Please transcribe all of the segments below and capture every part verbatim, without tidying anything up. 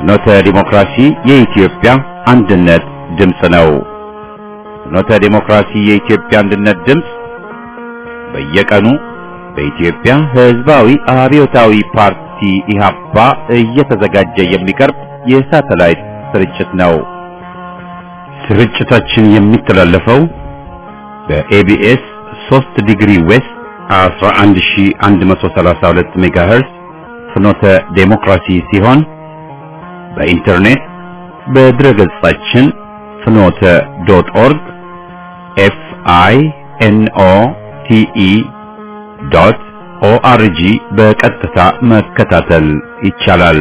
ፍኖተ ዲሞክራሲ የኢትዮጵያ አንድነት ድምፅ ነው። ፍኖተ ዲሞክራሲ የኢትዮጵያ አንድነት ድምፅ በየቀኑ በኢትዮጵያ ሕዝባዊ አብዮታዊ ፓርቲ ኢህአፓ እየተዘጋጀ የሚቀርብ የሳተላይት ስርጭት ነው። ስርጭታችን የሚተላለፈው በኤቢኤስ ሶስት ዲግሪ ዌስት አስራ አንድ ሺህ አንድ መቶ ሰላሳ ሁለት ሜጋሄርዝ ፍኖተ ዲሞክራሲ ሲሆን በኢንተርኔት በድረገጻችን ፍኖተ ዶት ኦርግ ኤፍ አይ ኤን ኦ ቲ ኢ ዶት ኦ አር ጂ በቀጥታ መከታተል ይቻላል።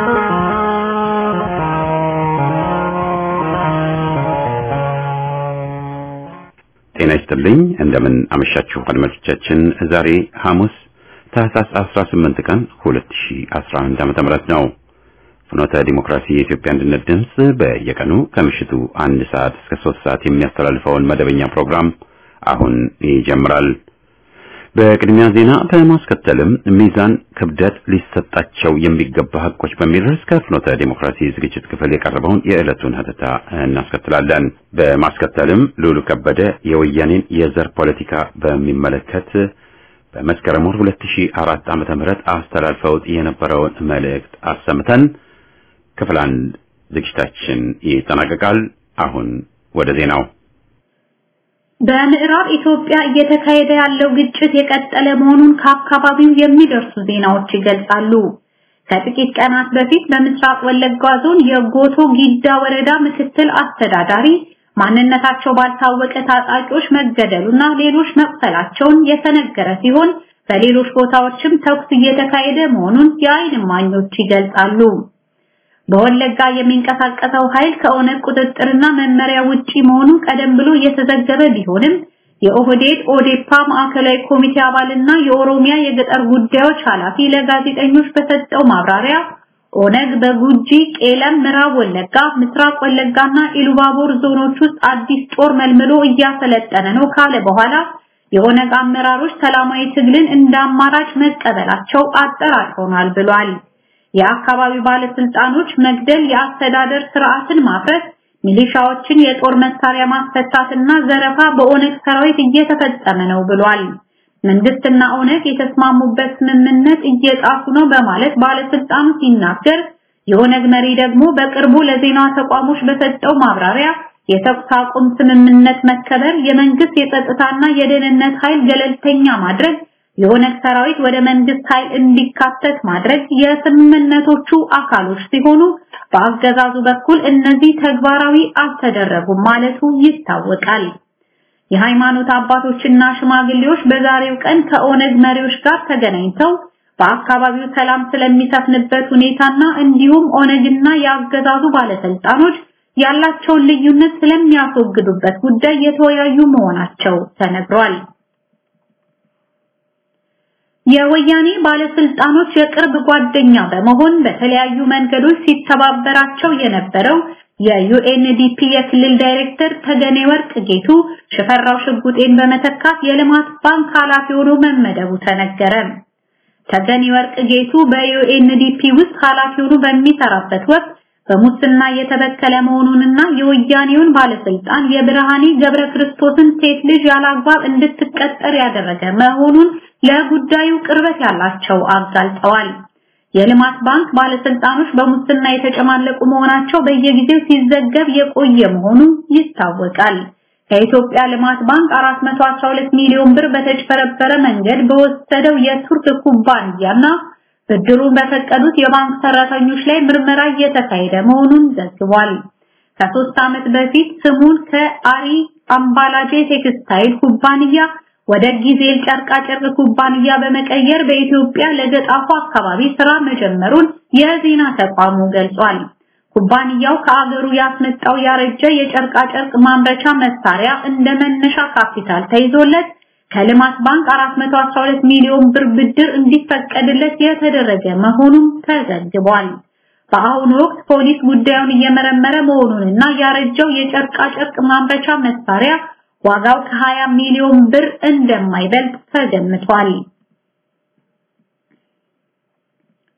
ጤና ይስጥልኝ። እንደምን አመሻችሁ አድማጮቻችን። ዛሬ ሐሙስ ታህሳስ አስራ ስምንት ቀን ሁለት ሺህ አስራ አንድ ዓመተ ምህረት ነው። ፍኖተ ዲሞክራሲ የኢትዮጵያ አንድነት ድምፅ በየቀኑ ከምሽቱ አንድ ሰዓት እስከ ሶስት ሰዓት የሚያስተላልፈውን መደበኛ ፕሮግራም አሁን ይጀምራል። በቅድሚያ ዜና በማስከተልም ሚዛን ክብደት ሊሰጣቸው የሚገባ ሐቆች በሚል ርዕስ ከፍኖተ ዲሞክራሲ ዝግጅት ክፍል የቀረበውን የዕለቱን ሀተታ እናስከትላለን። በማስከተልም ሉሉ ከበደ የወያኔን የዘር ፖለቲካ በሚመለከት በመስከረም ወር ሁለት ሺህ አራት ዓመተ ምህረት አስተላልፈውት የነበረውን መልእክት አሰምተን ክፍል አንድ ዝግጅታችን ይጠናቀቃል። አሁን ወደ ዜናው። በምዕራብ ኢትዮጵያ እየተካሄደ ያለው ግጭት የቀጠለ መሆኑን ከአካባቢው የሚደርሱ ዜናዎች ይገልጻሉ። ከጥቂት ቀናት በፊት በምስራቅ ወለጋ ዞን የጎቶ ጊዳ ወረዳ ምክትል አስተዳዳሪ ማንነታቸው ባልታወቀ ታጣቂዎች መገደሉና ሌሎች መቁሰላቸውን የተነገረ ሲሆን በሌሎች ቦታዎችም ተኩስ እየተካሄደ መሆኑን የዓይን እማኞች ይገልጻሉ። በወለጋ የሚንቀሳቀሰው ኃይል ከኦነግ ቁጥጥርና መመሪያ ውጪ መሆኑ ቀደም ብሎ የተዘገበ ቢሆንም የኦህዴድ ኦዴፓ ማዕከላዊ ኮሚቴ አባልና የኦሮሚያ የገጠር ጉዳዮች ኃላፊ ለጋዜጠኞች በሰጠው ማብራሪያ ኦነግ በጉጂ፣ ቄለም፣ ምዕራብ ወለጋ፣ ምስራቅ ወለጋና ኢሉባቦር ዞኖች ውስጥ አዲስ ጦር መልምሎ እያሰለጠነ ነው ካለ በኋላ የኦነግ አመራሮች ሰላማዊ ትግልን እንደ አማራጭ መቀበላቸው አጠራጥሮናል ብሏል። የአካባቢው ባለስልጣኖች መግደል፣ የአስተዳደር ስርዓትን ማፍረስ፣ ሚሊሻዎችን የጦር መሳሪያ ማስፈታትና ዘረፋ በኦነግ ሰራዊት እየተፈጸመ ነው ብሏል። መንግስትና ኦነግ የተስማሙበት ስምምነት እየጣሱ ነው በማለት ባለስልጣኑ ሲናገር፣ የኦነግ መሪ ደግሞ በቅርቡ ለዜና ተቋሞች በሰጠው ማብራሪያ የተኩስ አቁም ስምምነት መከበር፣ የመንግስት የጸጥታና የደህንነት ኃይል ገለልተኛ ማድረግ፣ የኦነግ ሰራዊት ወደ መንግስት ኃይል እንዲካተት ማድረግ የስምምነቶቹ አካሎች ሲሆኑ በአገዛዙ በኩል እነዚህ ተግባራዊ አልተደረጉም ማለቱ ይታወቃል። የሃይማኖት አባቶችና ሽማግሌዎች በዛሬው ቀን ከኦነግ መሪዎች ጋር ተገናኝተው በአካባቢው ሰላም ስለሚሰፍንበት ሁኔታና እንዲሁም ኦነግና የአገዛዙ ባለስልጣኖች ያላቸውን ልዩነት ስለሚያስወግዱበት ጉዳይ የተወያዩ መሆናቸው ተነግሯል። የወያኔ ባለስልጣኖች የቅርብ ጓደኛ በመሆን በተለያዩ መንገዶች ሲተባበራቸው የነበረው የዩኤንዲፒ የክልል ዳይሬክተር ተገኔ ወርቅ ጌቱ ሽፈራው ሽጉጤን በመተካት የልማት ባንክ ኃላፊ ሆኖ መመደቡ ተነገረ። ተገኔ ወርቅ ጌቱ በዩኤንዲፒ ውስጥ ኃላፊ ሆኖ በሚሰራበት ወቅት በሙስና የተበከለ መሆኑንና የወያኔውን ባለስልጣን የብርሃኔ ገብረ ክርስቶስን ሴት ልጅ ያላግባብ እንድትቀጠር ያደረገ መሆኑን ለጉዳዩ ቅርበት ያላቸው አጋልጠዋል። የልማት ባንክ ባለስልጣኖች በሙስና የተጨማለቁ መሆናቸው በየጊዜው ሲዘገብ የቆየ መሆኑ ይታወቃል። ከኢትዮጵያ ልማት ባንክ አራት መቶ አስራ ሁለት ሚሊዮን ብር በተጭበረበረ መንገድ በወሰደው የቱርክ ኩባንያና ብድሩን በፈቀዱት የባንክ ሰራተኞች ላይ ምርመራ እየተካሄደ መሆኑን ዘግቧል። ከሶስት ዓመት በፊት ስሙን ከአሪ አምባላጄ ቴክስታይል ኩባንያ ወደ ጊዜል ጨርቃ ጨርቅ ኩባንያ በመቀየር በኢትዮጵያ ለገጣፉ አካባቢ ስራ መጀመሩን የዜና ተቋሙ ገልጿል። ኩባንያው ከአገሩ ያስመጣው ያረጀ የጨርቃ ጨርቅ ማምረቻ መሳሪያ እንደ መነሻ ካፒታል ተይዞለት ከልማት ባንክ አራት መቶ አስራ ሁለት ሚሊዮን ብር ብድር እንዲፈቀድለት የተደረገ መሆኑን ተዘግቧል። በአሁኑ ወቅት ፖሊስ ጉዳዩን እየመረመረ መሆኑንና ያረጀው የጨርቃ ጨርቅ ማምረቻ መሳሪያ ዋጋው ከሀያ ሚሊዮን ብር እንደማይበልጥ ተገምቷል።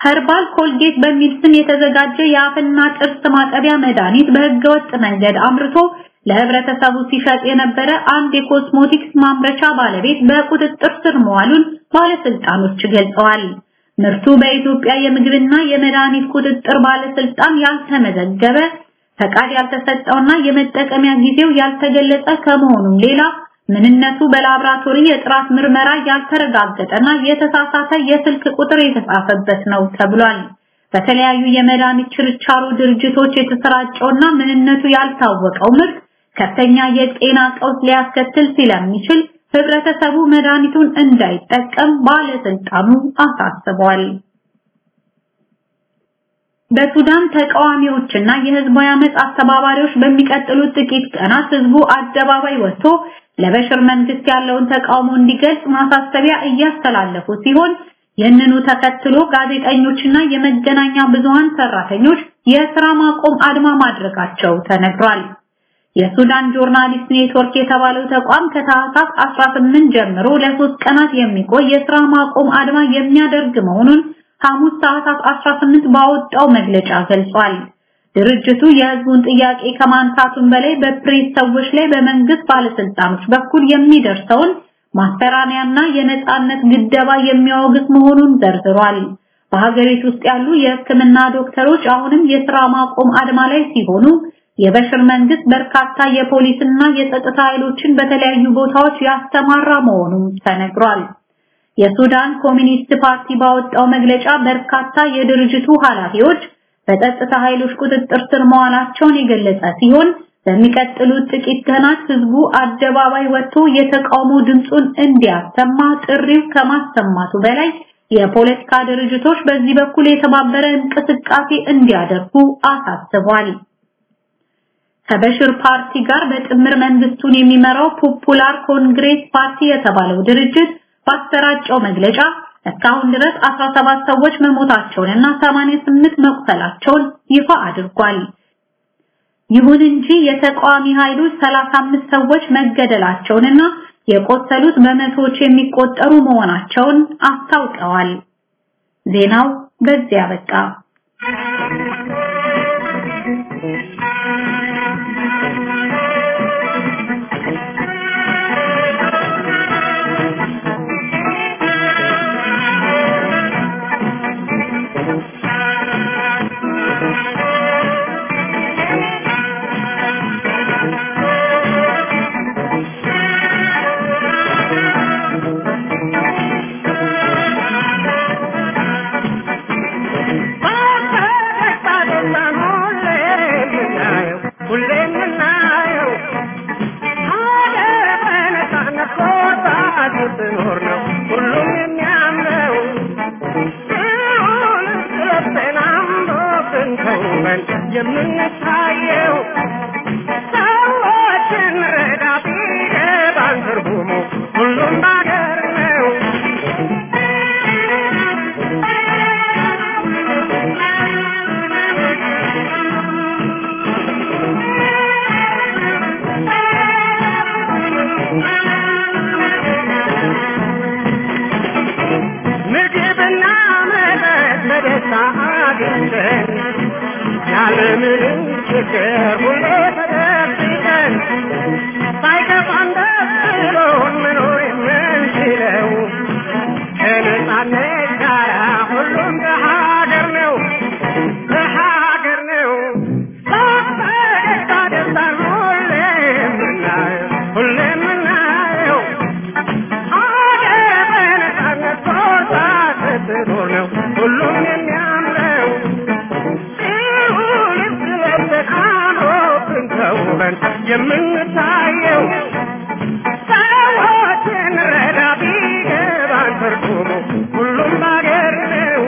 ኸርባል ኮልጌት በሚል ስም የተዘጋጀ የአፍና ጥርስ ማጠቢያ መድኃኒት በህገወጥ መንገድ አምርቶ ለህብረተሰቡ ሲሸጥ የነበረ አንድ የኮስሞቲክስ ማምረቻ ባለቤት በቁጥጥር ስር መዋሉን ባለስልጣኖች ገልጸዋል። ምርቱ በኢትዮጵያ የምግብና የመድኃኒት ቁጥጥር ባለስልጣን ያልተመዘገበ ፈቃድ ያልተሰጠውና የመጠቀሚያ ጊዜው ያልተገለጸ ከመሆኑም ሌላ ምንነቱ በላብራቶሪ የጥራት ምርመራ ያልተረጋገጠና የተሳሳተ የስልክ ቁጥር የተጻፈበት ነው ተብሏል። በተለያዩ የመድኃኒት ችርቻሮ ድርጅቶች የተሰራጨውና ምንነቱ ያልታወቀው ምርት ከፍተኛ የጤና ቀውስ ሊያስከትል ስለሚችል ህብረተሰቡ መድኃኒቱን እንዳይጠቀም ባለስልጣኑ አሳስበዋል። በሱዳን ተቃዋሚዎችና የህዝባዊ አመጽ አስተባባሪዎች በሚቀጥሉት ጥቂት ቀናት ህዝቡ አደባባይ ወጥቶ ለበሽር መንግስት ያለውን ተቃውሞ እንዲገልጽ ማሳሰቢያ እያስተላለፉ ሲሆን ይህንኑ ተከትሎ ጋዜጠኞችና የመገናኛ ብዙሃን ሰራተኞች የሥራ ማቆም አድማ ማድረጋቸው ተነግሯል። የሱዳን ጆርናሊስት ኔትወርክ የተባለው ተቋም ከታህሳስ አስራ ስምንት ጀምሮ ለሶስት ቀናት የሚቆይ የሥራ ማቆም አድማ የሚያደርግ መሆኑን ሐሙስ ታህሳስ አስራ ስምንት ባወጣው መግለጫ ገልጿል። ድርጅቱ የህዝቡን ጥያቄ ከማንሳቱም በላይ በፕሬስ ሰዎች ላይ በመንግስት ባለስልጣኖች በኩል የሚደርሰውን ማስተራሚያና የነጻነት ግደባ የሚያወግዝ መሆኑን ዘርዝሯል። በሀገሪቱ ውስጥ ያሉ የሕክምና ዶክተሮች አሁንም የሥራ ማቆም አድማ ላይ ሲሆኑ የበሽር መንግስት በርካታ የፖሊስና የጸጥታ ኃይሎችን በተለያዩ ቦታዎች ያስተማራ መሆኑን ተነግሯል። የሱዳን ኮሚኒስት ፓርቲ ባወጣው መግለጫ በርካታ የድርጅቱ ኃላፊዎች በጸጥታ ኃይሎች ቁጥጥር ስር መዋላቸውን የገለጸ ሲሆን በሚቀጥሉት ጥቂት ቀናት ህዝቡ አደባባይ ወጥቶ የተቃውሞ ድምጹን እንዲያሰማ ጥሪው ከማሰማቱ በላይ የፖለቲካ ድርጅቶች በዚህ በኩል የተባበረ እንቅስቃሴ እንዲያደርጉ አሳስቧል። ከበሽር ፓርቲ ጋር በጥምር መንግስቱን የሚመራው ፖፑላር ኮንግሬስ ፓርቲ የተባለው ድርጅት ባሰራጨው መግለጫ እስካሁን ድረስ አስራ ሰባት ሰዎች መሞታቸውንና ሰማንያ ስምንት መቁሰላቸውን ይፋ አድርጓል። ይሁን እንጂ የተቃዋሚ ኃይሎች ሰላሳ አምስት ሰዎች መገደላቸውንና የቆሰሉት በመቶዎች የሚቆጠሩ መሆናቸውን አስታውቀዋል። ዜናው በዚያ በቃ። የምንታየው ሰዎችን ረዳት ይገባን ትርጉሙ ሁሉም ባገር ነው። ምግብና መጠጥ በደስታ አግኝተን ያለምንም ችግር ሁሌ ተደስተን ሳይከፋን ደስ ብሎን መኖር የምንችለው ከነጻነት ጋር ሁሉም በሀገር ነው በሀገር ነው። በፈገግታ ደስታን ሁሌ የምናየው ሁሌ የምናየው ሀገር በነጻነት ኮርታ ስትኖር ነው ሁሉም የሚያምረው። የምንታየው ሰዎችን ረዳ ቢገባን ትርጉሙ ሁሉም ባገር ነው።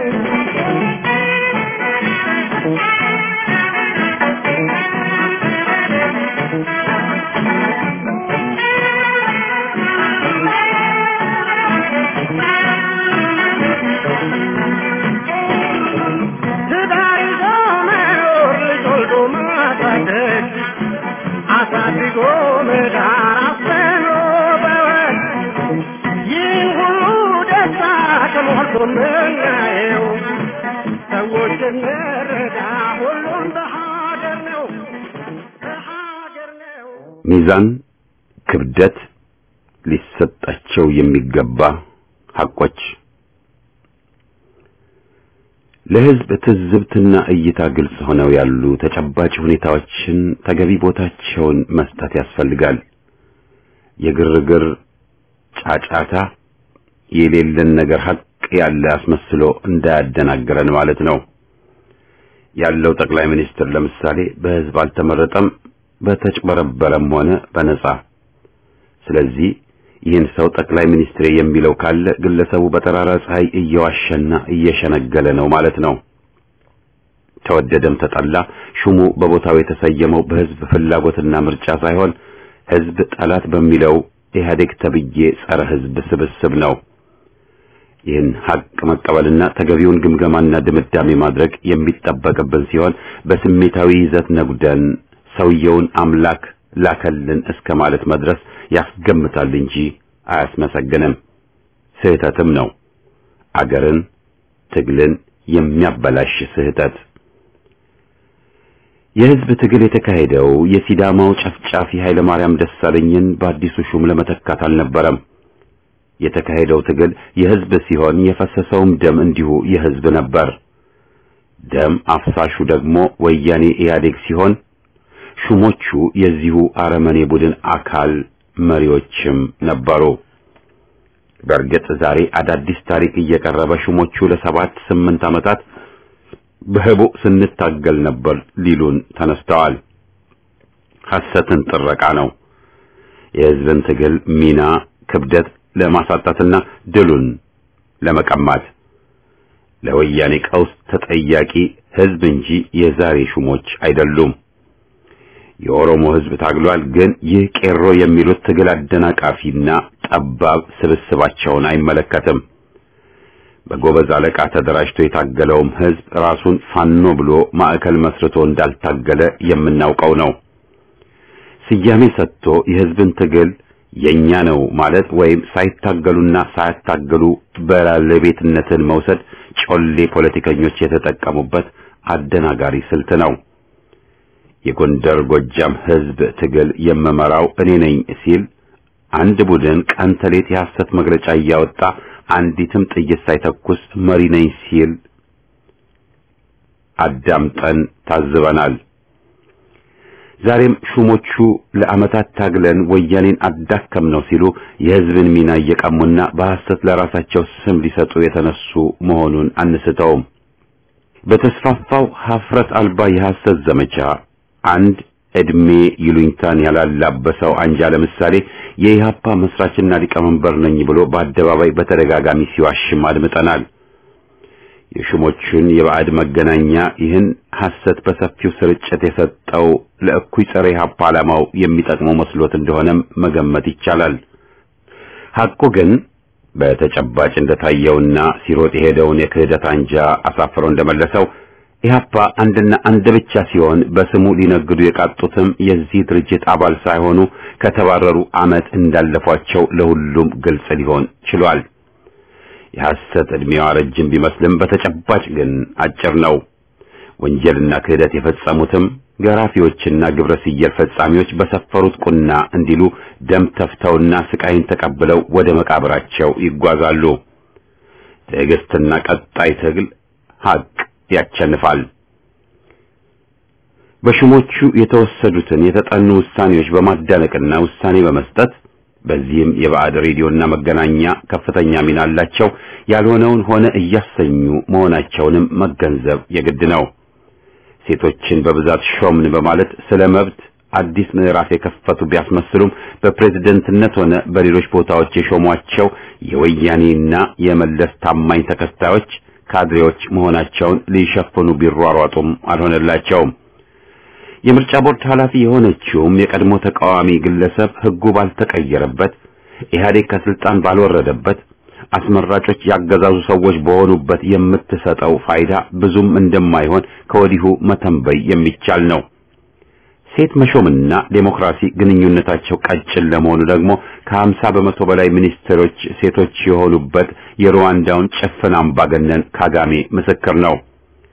ትዳር ይዞ መኖር ልጅ ወልዶ ማሳደግ አሳድጎ መዳር አፍኖ በወግ ይህ ሁሉ ደስታ ተሞልቶ ምናየው እንረዳ ሁሉም በሀገር ነው በሀገር ነው ሚዛን ክብደት ሊሰጣቸው የሚገባ ሐቆች ለህዝብ ትዝብትና እይታ ግልጽ ሆነው ያሉ ተጨባጭ ሁኔታዎችን ተገቢ ቦታቸውን መስጠት ያስፈልጋል። የግርግር ጫጫታ የሌለን ነገር ሐቅ ያለ አስመስሎ እንዳያደናግረን ማለት ነው። ያለው ጠቅላይ ሚኒስትር ለምሳሌ በህዝብ አልተመረጠም፣ በተጭበረበረም ሆነ በነጻ። ስለዚህ ይህን ሰው ጠቅላይ ሚኒስትር የሚለው ካለ ግለሰቡ በጠራራ ፀሐይ እየዋሸና እየሸነገለ ነው ማለት ነው። ተወደደም ተጠላ ሹሙ በቦታው የተሰየመው በህዝብ ፍላጎትና ምርጫ ሳይሆን ህዝብ ጠላት በሚለው ኢህአዴግ ተብዬ ጸረ ህዝብ ስብስብ ነው። ይህን ሐቅ መቀበልና ተገቢውን ግምገማና ድምዳሜ ማድረግ የሚጠበቅብን ሲሆን በስሜታዊ ይዘት ነጉደን ሰውየውን አምላክ ላከልን እስከ ማለት መድረስ ያስገምታል እንጂ አያስመሰግንም። ስህተትም ነው። አገርን ትግልን የሚያበላሽ ስህተት። የህዝብ ትግል የተካሄደው የሲዳማው ጨፍጫፊ ኃይለ ማርያም ደሳለኝን በአዲሱ ሹም ለመተካት አልነበረም። የተካሄደው ትግል የህዝብ ሲሆን የፈሰሰውም ደም እንዲሁ የህዝብ ነበር። ደም አፍሳሹ ደግሞ ወያኔ ኢህአዴግ ሲሆን ሹሞቹ የዚሁ አረመኔ ቡድን አካል መሪዎችም ነበሩ። በእርግጥ ዛሬ አዳዲስ ታሪክ እየቀረበ ሹሞቹ ለሰባት ስምንት ዓመታት በህቡ ስንታገል ነበር ሊሉን ተነስተዋል። ሐሰትን ጥረቃ ነው። የህዝብን ትግል ሚና ክብደት ለማሳጣትና ድሉን ለመቀማት ለወያኔ ቀውስ ተጠያቂ ህዝብ እንጂ የዛሬ ሹሞች አይደሉም። የኦሮሞ ህዝብ ታግሏል፣ ግን ይህ ቄሮ የሚሉት ትግል አደናቃፊና ጠባብ ስብስባቸውን አይመለከትም። በጎበዝ አለቃ ተደራጅቶ የታገለውም ህዝብ ራሱን ፋኖ ብሎ ማዕከል መስርቶ እንዳልታገለ የምናውቀው ነው። ስያሜ ሰጥቶ የህዝብን ትግል የኛ ነው ማለት ወይም ሳይታገሉና ሳይታገሉ በባለቤትነትን መውሰድ ጮሌ ፖለቲከኞች የተጠቀሙበት አደናጋሪ ስልት ነው። የጎንደር ጎጃም ህዝብ ትግል የመመራው እኔ ነኝ ሲል አንድ ቡድን ቀን ተሌት የሐሰት መግለጫ እያወጣ አንዲትም ጥይት ሳይተኩስ መሪ ነኝ ሲል አዳምጠን ታዝበናል። ዛሬም ሹሞቹ ለዓመታት ታግለን ወያኔን አዳከም ነው ሲሉ የህዝብን ሚና እየቀሙና በሐሰት ለራሳቸው ስም ሊሰጡ የተነሱ መሆኑን አንስተውም። በተስፋፋው ሀፍረት አልባ የሐሰት ዘመቻ አንድ እድሜ ይሉኝታን ያላላበሰው አንጃ ለምሳሌ የኢህአፓ መስራችና ሊቀመንበር ነኝ ብሎ በአደባባይ በተደጋጋሚ ሲዋሽም አድምጠናል። የሹሞቹን የባዕድ መገናኛ ይህን ሐሰት በሰፊው ስርጭት የሰጠው ለእኩይ ጸረ ኢህአፓ ዓላማው የሚጠቅመው መስሎት እንደሆነም መገመት ይቻላል። ሐቁ ግን በተጨባጭ እንደታየውና ሲሮጥ የሄደውን የክህደት አንጃ አሳፍሮ እንደመለሰው ኢህአፓ አንድና አንድ ብቻ ሲሆን በስሙ ሊነግዱ የቃጡትም የዚህ ድርጅት አባል ሳይሆኑ ከተባረሩ ዓመት እንዳለፏቸው ለሁሉም ግልጽ ሊሆን ችሏል። የሐሰት ዕድሜዋ ረጅም ቢመስልም በተጨባጭ ግን አጭር ነው። ወንጀልና ክህደት የፈጸሙትም ገራፊዎችና ግብረ ሰየል ፈጻሚዎች በሰፈሩት ቁና እንዲሉ ደም ተፍተውና ስቃይን ተቀብለው ወደ መቃብራቸው ይጓዛሉ። ትዕግስትና ቀጣይ ትግል ሐቅ ያቸንፋል። በሹሞቹ የተወሰዱትን የተጠኑ ውሳኔዎች በማዳነቅና ውሳኔ በመስጠት በዚህም የባዕድ ሬዲዮና መገናኛ ከፍተኛ ሚና አላቸው። ያልሆነውን ሆነ እያሰኙ መሆናቸውንም መገንዘብ የግድ ነው። ሴቶችን በብዛት ሾምን በማለት ስለ መብት አዲስ ምዕራፍ የከፈቱ ቢያስመስሉም በፕሬዝደንትነት ሆነ በሌሎች ቦታዎች የሾሟቸው የወያኔና የመለስ ታማኝ ተከታዮች ካድሬዎች መሆናቸውን ሊሸፍኑ ቢሯሯጡም አልሆነላቸውም። የምርጫ ቦርድ ኃላፊ የሆነችውም የቀድሞ ተቃዋሚ ግለሰብ ህጉ ባልተቀየረበት ኢህአዴግ ከስልጣን ባልወረደበት አስመራጮች ያገዛዙ ሰዎች በሆኑበት የምትሰጠው ፋይዳ ብዙም እንደማይሆን ከወዲሁ መተንበይ የሚቻል ነው። ሴት መሾምና ዴሞክራሲ ግንኙነታቸው ቀጭን ለመሆኑ ደግሞ ከሀምሳ በመቶ በላይ ሚኒስትሮች ሴቶች የሆኑበት የሩዋንዳውን ጭፍን አምባገነን ካጋሜ ምስክር ነው።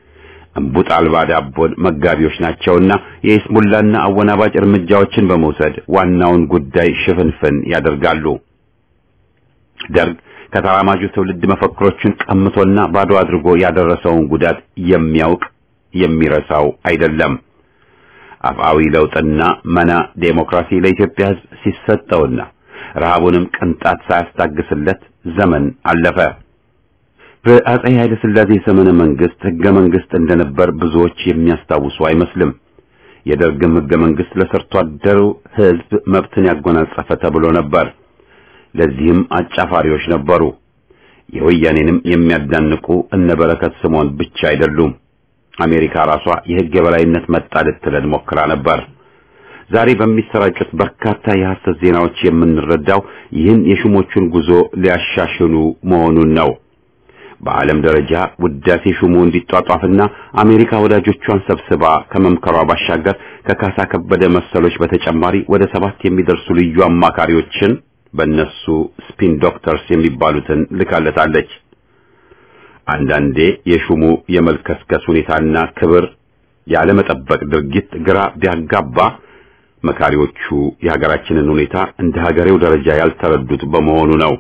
እንቡጥ አልባ ዳቦን መጋቢዎች ናቸውና የኢስሙላና አወናባጭ እርምጃዎችን በመውሰድ ዋናውን ጉዳይ ሽፍንፍን ያደርጋሉ። ደርግ ከተራማጁ ትውልድ መፈክሮችን ቀምቶና ባዶ አድርጎ ያደረሰውን ጉዳት የሚያውቅ የሚረሳው አይደለም። አፍአዊ ለውጥና መና ዴሞክራሲ ለኢትዮጵያ ሕዝብ ሲሰጠውና ረሃቡንም ቅንጣት ሳያስታግስለት ዘመን አለፈ። በአፄ ኃይለ ሥላሴ ዘመነ መንግስት ሕገ መንግስት እንደነበር ብዙዎች የሚያስታውሱ አይመስልም። የደርግም ሕገ መንግስት ለሰርቶ አደሩ ሕዝብ መብትን ያጎናጸፈ ተብሎ ነበር። ለዚህም አጫፋሪዎች ነበሩ። የወያኔንም የሚያዳንቁ እነ በረከት ስምዖን ብቻ አይደሉም። አሜሪካ ራሷ የሕግ የበላይነት መጣ ልትለን ሞክራ ነበር። ዛሬ በሚሰራጩት በርካታ የሐሰት ዜናዎች የምንረዳው ይህን የሹሞቹን ጉዞ ሊያሻሽሉ መሆኑን ነው። በዓለም ደረጃ ውዳሴ ሹሙ እንዲጧጧፍና አሜሪካ ወዳጆቿን ሰብስባ ከመምከሯ ባሻገር ከካሳ ከበደ መሰሎች በተጨማሪ ወደ ሰባት የሚደርሱ ልዩ አማካሪዎችን በእነሱ ስፒን ዶክተርስ የሚባሉትን ልካለታለች። አንዳንዴ የሹሙ የመልከስከስ ሁኔታና ክብር ያለመጠበቅ ድርጊት ግራ ቢያጋባ መካሪዎቹ የሀገራችንን ሁኔታ እንደ ሀገሬው ደረጃ ያልተረዱት በመሆኑ ነው።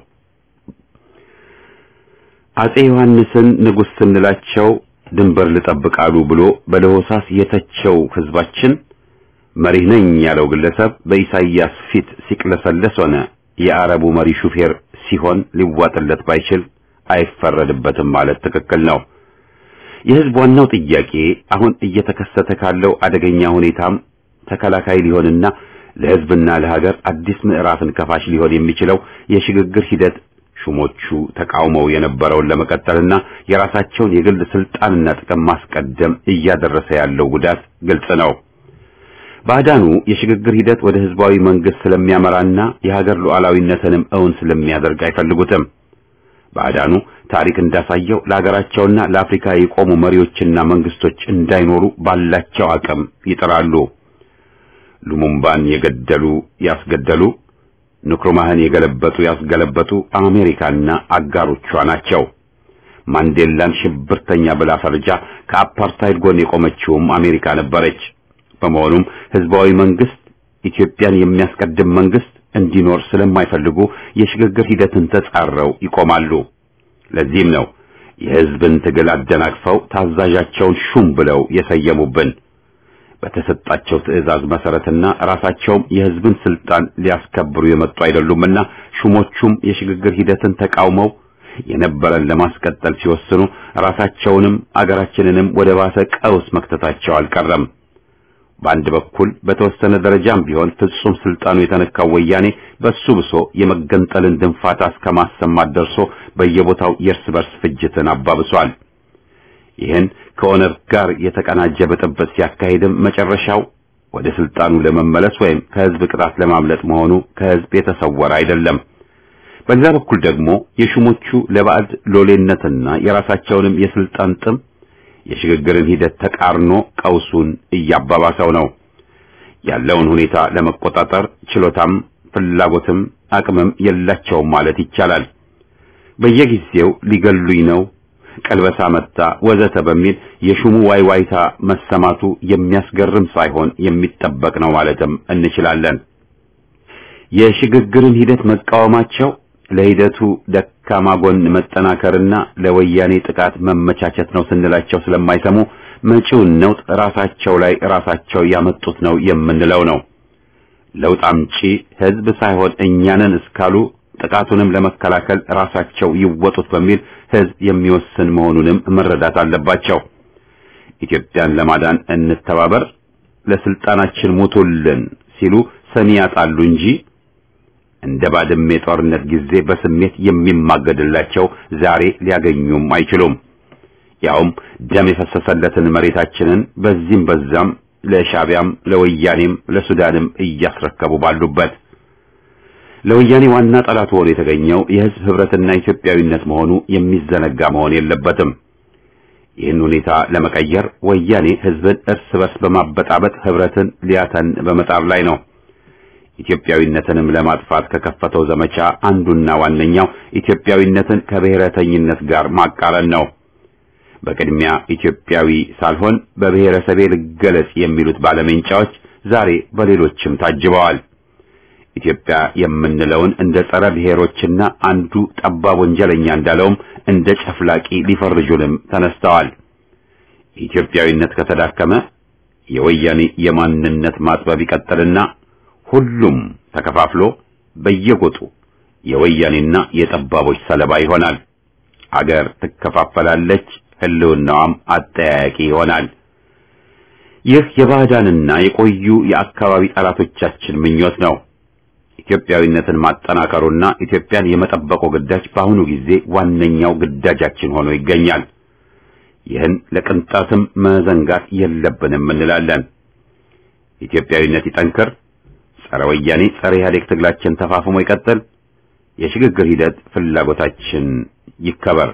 አፄ ዮሐንስን ንጉሥ ስንላቸው ድንበር ልጠብቃሉ ብሎ በለሆሳስ የተቸው ህዝባችን መሪ ነኝ ያለው ግለሰብ በኢሳይያስ ፊት ሲቅለሰለስ ሆነ የአረቡ መሪ ሹፌር ሲሆን ሊዋጥለት ባይችል አይፈረድበትም ማለት ትክክል ነው። የህዝብ ዋናው ጥያቄ አሁን እየተከሰተ ካለው አደገኛ ሁኔታም ተከላካይ ሊሆንና ለህዝብና ለሀገር አዲስ ምዕራፍን ከፋሽ ሊሆን የሚችለው የሽግግር ሂደት ሹሞቹ ተቃውመው የነበረውን ለመቀጠልና የራሳቸውን የግል ስልጣንና ጥቅም ማስቀደም እያደረሰ ያለው ጉዳት ግልጽ ነው። ባዳኑ የሽግግር ሂደት ወደ ህዝባዊ መንግስት ስለሚያመራና የሀገር ሉዓላዊነትንም እውን ስለሚያደርግ አይፈልጉትም። ባዳኑ ታሪክ እንዳሳየው ለሀገራቸውና ለአፍሪካ የቆሙ መሪዎችና መንግስቶች እንዳይኖሩ ባላቸው አቅም ይጥራሉ። ሉሙምባን የገደሉ ያስገደሉ፣ ንክሩማህን የገለበጡ ያስገለበጡ አሜሪካና አጋሮቿ ናቸው። ማንዴላን ሽብርተኛ ብላ ፈርጃ ከአፓርታይድ ጎን የቆመችውም አሜሪካ ነበረች። በመሆኑም ህዝባዊ መንግስት ኢትዮጵያን የሚያስቀድም መንግስት እንዲኖር ስለማይፈልጉ የሽግግር ሂደትን ተጻረው ይቆማሉ። ለዚህም ነው የህዝብን ትግል አደናቅፈው ታዛዣቸውን ሹም ብለው የሰየሙብን። በተሰጣቸው ትዕዛዝ መሰረትና ራሳቸውም የህዝብን ስልጣን ሊያስከብሩ የመጡ አይደሉምና ሹሞቹም የሽግግር ሂደትን ተቃውመው የነበረን ለማስቀጠል ሲወስኑ ራሳቸውንም አገራችንንም ወደ ባሰ ቀውስ መክተታቸው አልቀረም። በአንድ በኩል በተወሰነ ደረጃም ቢሆን ፍጹም ስልጣኑ የተነካው ወያኔ በሱ ብሶ የመገንጠልን ድንፋታ እስከማሰማት ደርሶ በየቦታው የእርስ በርስ ፍጅትን አባብሷል። ይህን ከኦነግ ጋር የተቀናጀ ብጥብጥ ሲያካሂድም መጨረሻው ወደ ስልጣኑ ለመመለስ ወይም ከህዝብ ቅጣት ለማምለጥ መሆኑ ከህዝብ የተሰወረ አይደለም። በሌላ በኩል ደግሞ የሹሞቹ ለባዕድ ሎሌነትና የራሳቸውንም የስልጣን ጥም የሽግግርን ሂደት ተቃርኖ ቀውሱን እያባባሰው ነው። ያለውን ሁኔታ ለመቆጣጠር ችሎታም ፍላጎትም አቅምም የላቸውም ማለት ይቻላል። በየጊዜው ሊገሉኝ ነው፣ ቀልበሳ መጣ ወዘተ በሚል የሹሙ ዋይዋይታ መሰማቱ የሚያስገርም ሳይሆን የሚጠበቅ ነው ማለትም እንችላለን። የሽግግርን ሂደት መቃወማቸው ለሂደቱ ደካማ ጎን መጠናከርና ለወያኔ ጥቃት መመቻቸት ነው ስንላቸው ስለማይሰሙ መጪውን ነውጥ ራሳቸው ላይ ራሳቸው ያመጡት ነው የምንለው ነው። ለውጥ አምጪ ህዝብ ሳይሆን እኛንን እስካሉ ጥቃቱንም ለመከላከል ራሳቸው ይወጡት በሚል ህዝብ የሚወስን መሆኑንም መረዳት አለባቸው። ኢትዮጵያን ለማዳን እንተባበር፣ ለስልጣናችን ሙቱልን ሲሉ ሰሚ ያጣሉ እንጂ እንደ ባድመ ጦርነት ጊዜ በስሜት የሚማገድላቸው ዛሬ ሊያገኙም አይችሉም። ያውም ደም የፈሰሰለትን መሬታችንን በዚህም በዛም ለሻቢያም ለወያኔም ለሱዳንም እያስረከቡ ባሉበት ለወያኔ ዋና ጠላት ሆኖ የተገኘው የህዝብ ህብረትና ኢትዮጵያዊነት መሆኑ የሚዘነጋ መሆን የለበትም። ይህን ሁኔታ ለመቀየር ወያኔ ህዝብን እርስ በርስ በማበጣበጥ ህብረትን ሊያተን በመጣር ላይ ነው። ኢትዮጵያዊነትንም ለማጥፋት ከከፈተው ዘመቻ አንዱና ዋነኛው ኢትዮጵያዊነትን ከብሔረተኝነት ጋር ማቃረን ነው። በቅድሚያ ኢትዮጵያዊ ሳልሆን በብሔረሰቤ ልገለጽ የሚሉት ባለመንጫዎች ዛሬ በሌሎችም ታጅበዋል። ኢትዮጵያ የምንለውን እንደ ጸረ ብሔሮችና አንዱ ጠባብ ወንጀለኛ እንዳለውም እንደ ጨፍላቂ ሊፈርጁንም ተነስተዋል። ኢትዮጵያዊነት ከተዳከመ የወያኔ የማንነት ማጥበብ ይቀጥልና ሁሉም ተከፋፍሎ በየጎጡ የወያኔና የጠባቦች ሰለባ ይሆናል። አገር ትከፋፈላለች፣ ህልውናዋም አጠያያቂ ይሆናል። ይህ የባዕዳንና የቆዩ የአካባቢ ጠላቶቻችን ምኞት ነው። ኢትዮጵያዊነትን ማጠናከሩና ኢትዮጵያን የመጠበቁ ግዳጅ በአሁኑ ጊዜ ዋነኛው ግዳጃችን ሆኖ ይገኛል። ይህን ለቅንጣትም መዘንጋት የለብንም እንላለን። ኢትዮጵያዊነት ይጠንክር፣ ጸረ ወያኔ ጸረ ኢህአዴግ ትግላችን ተፋፍሞ ይቀጥል፣ የሽግግር ሂደት ፍላጎታችን ይከበር።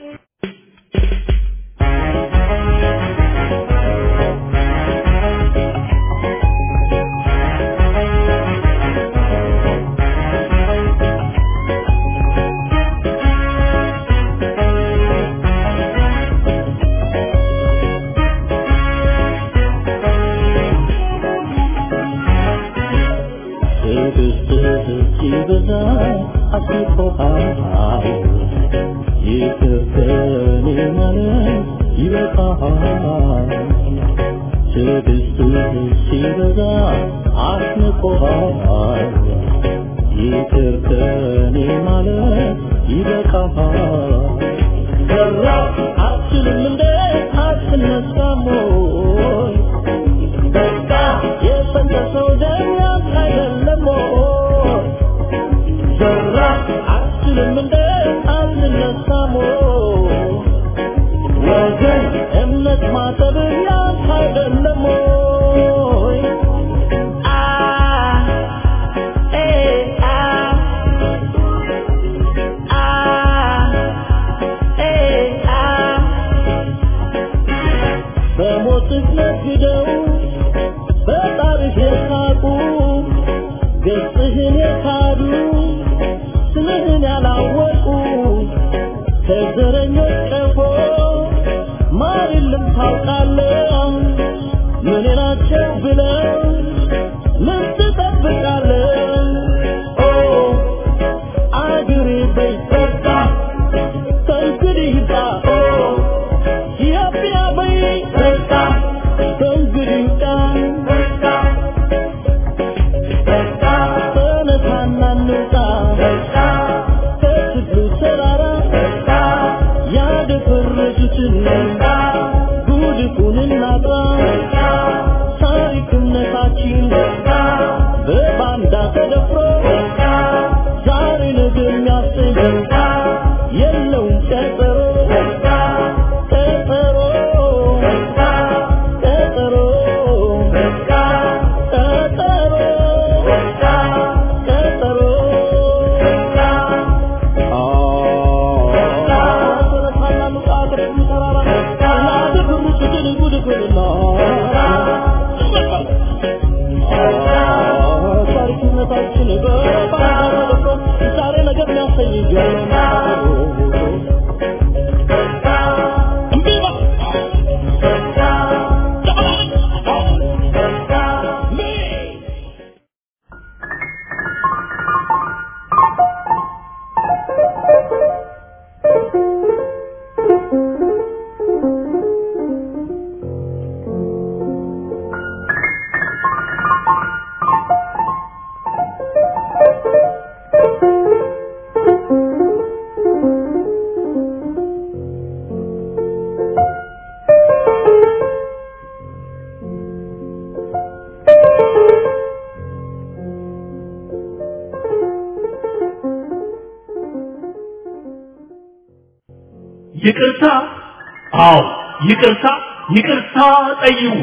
ይቅርታ አዎ ይቅርታ ይቅርታ ጠይቁ።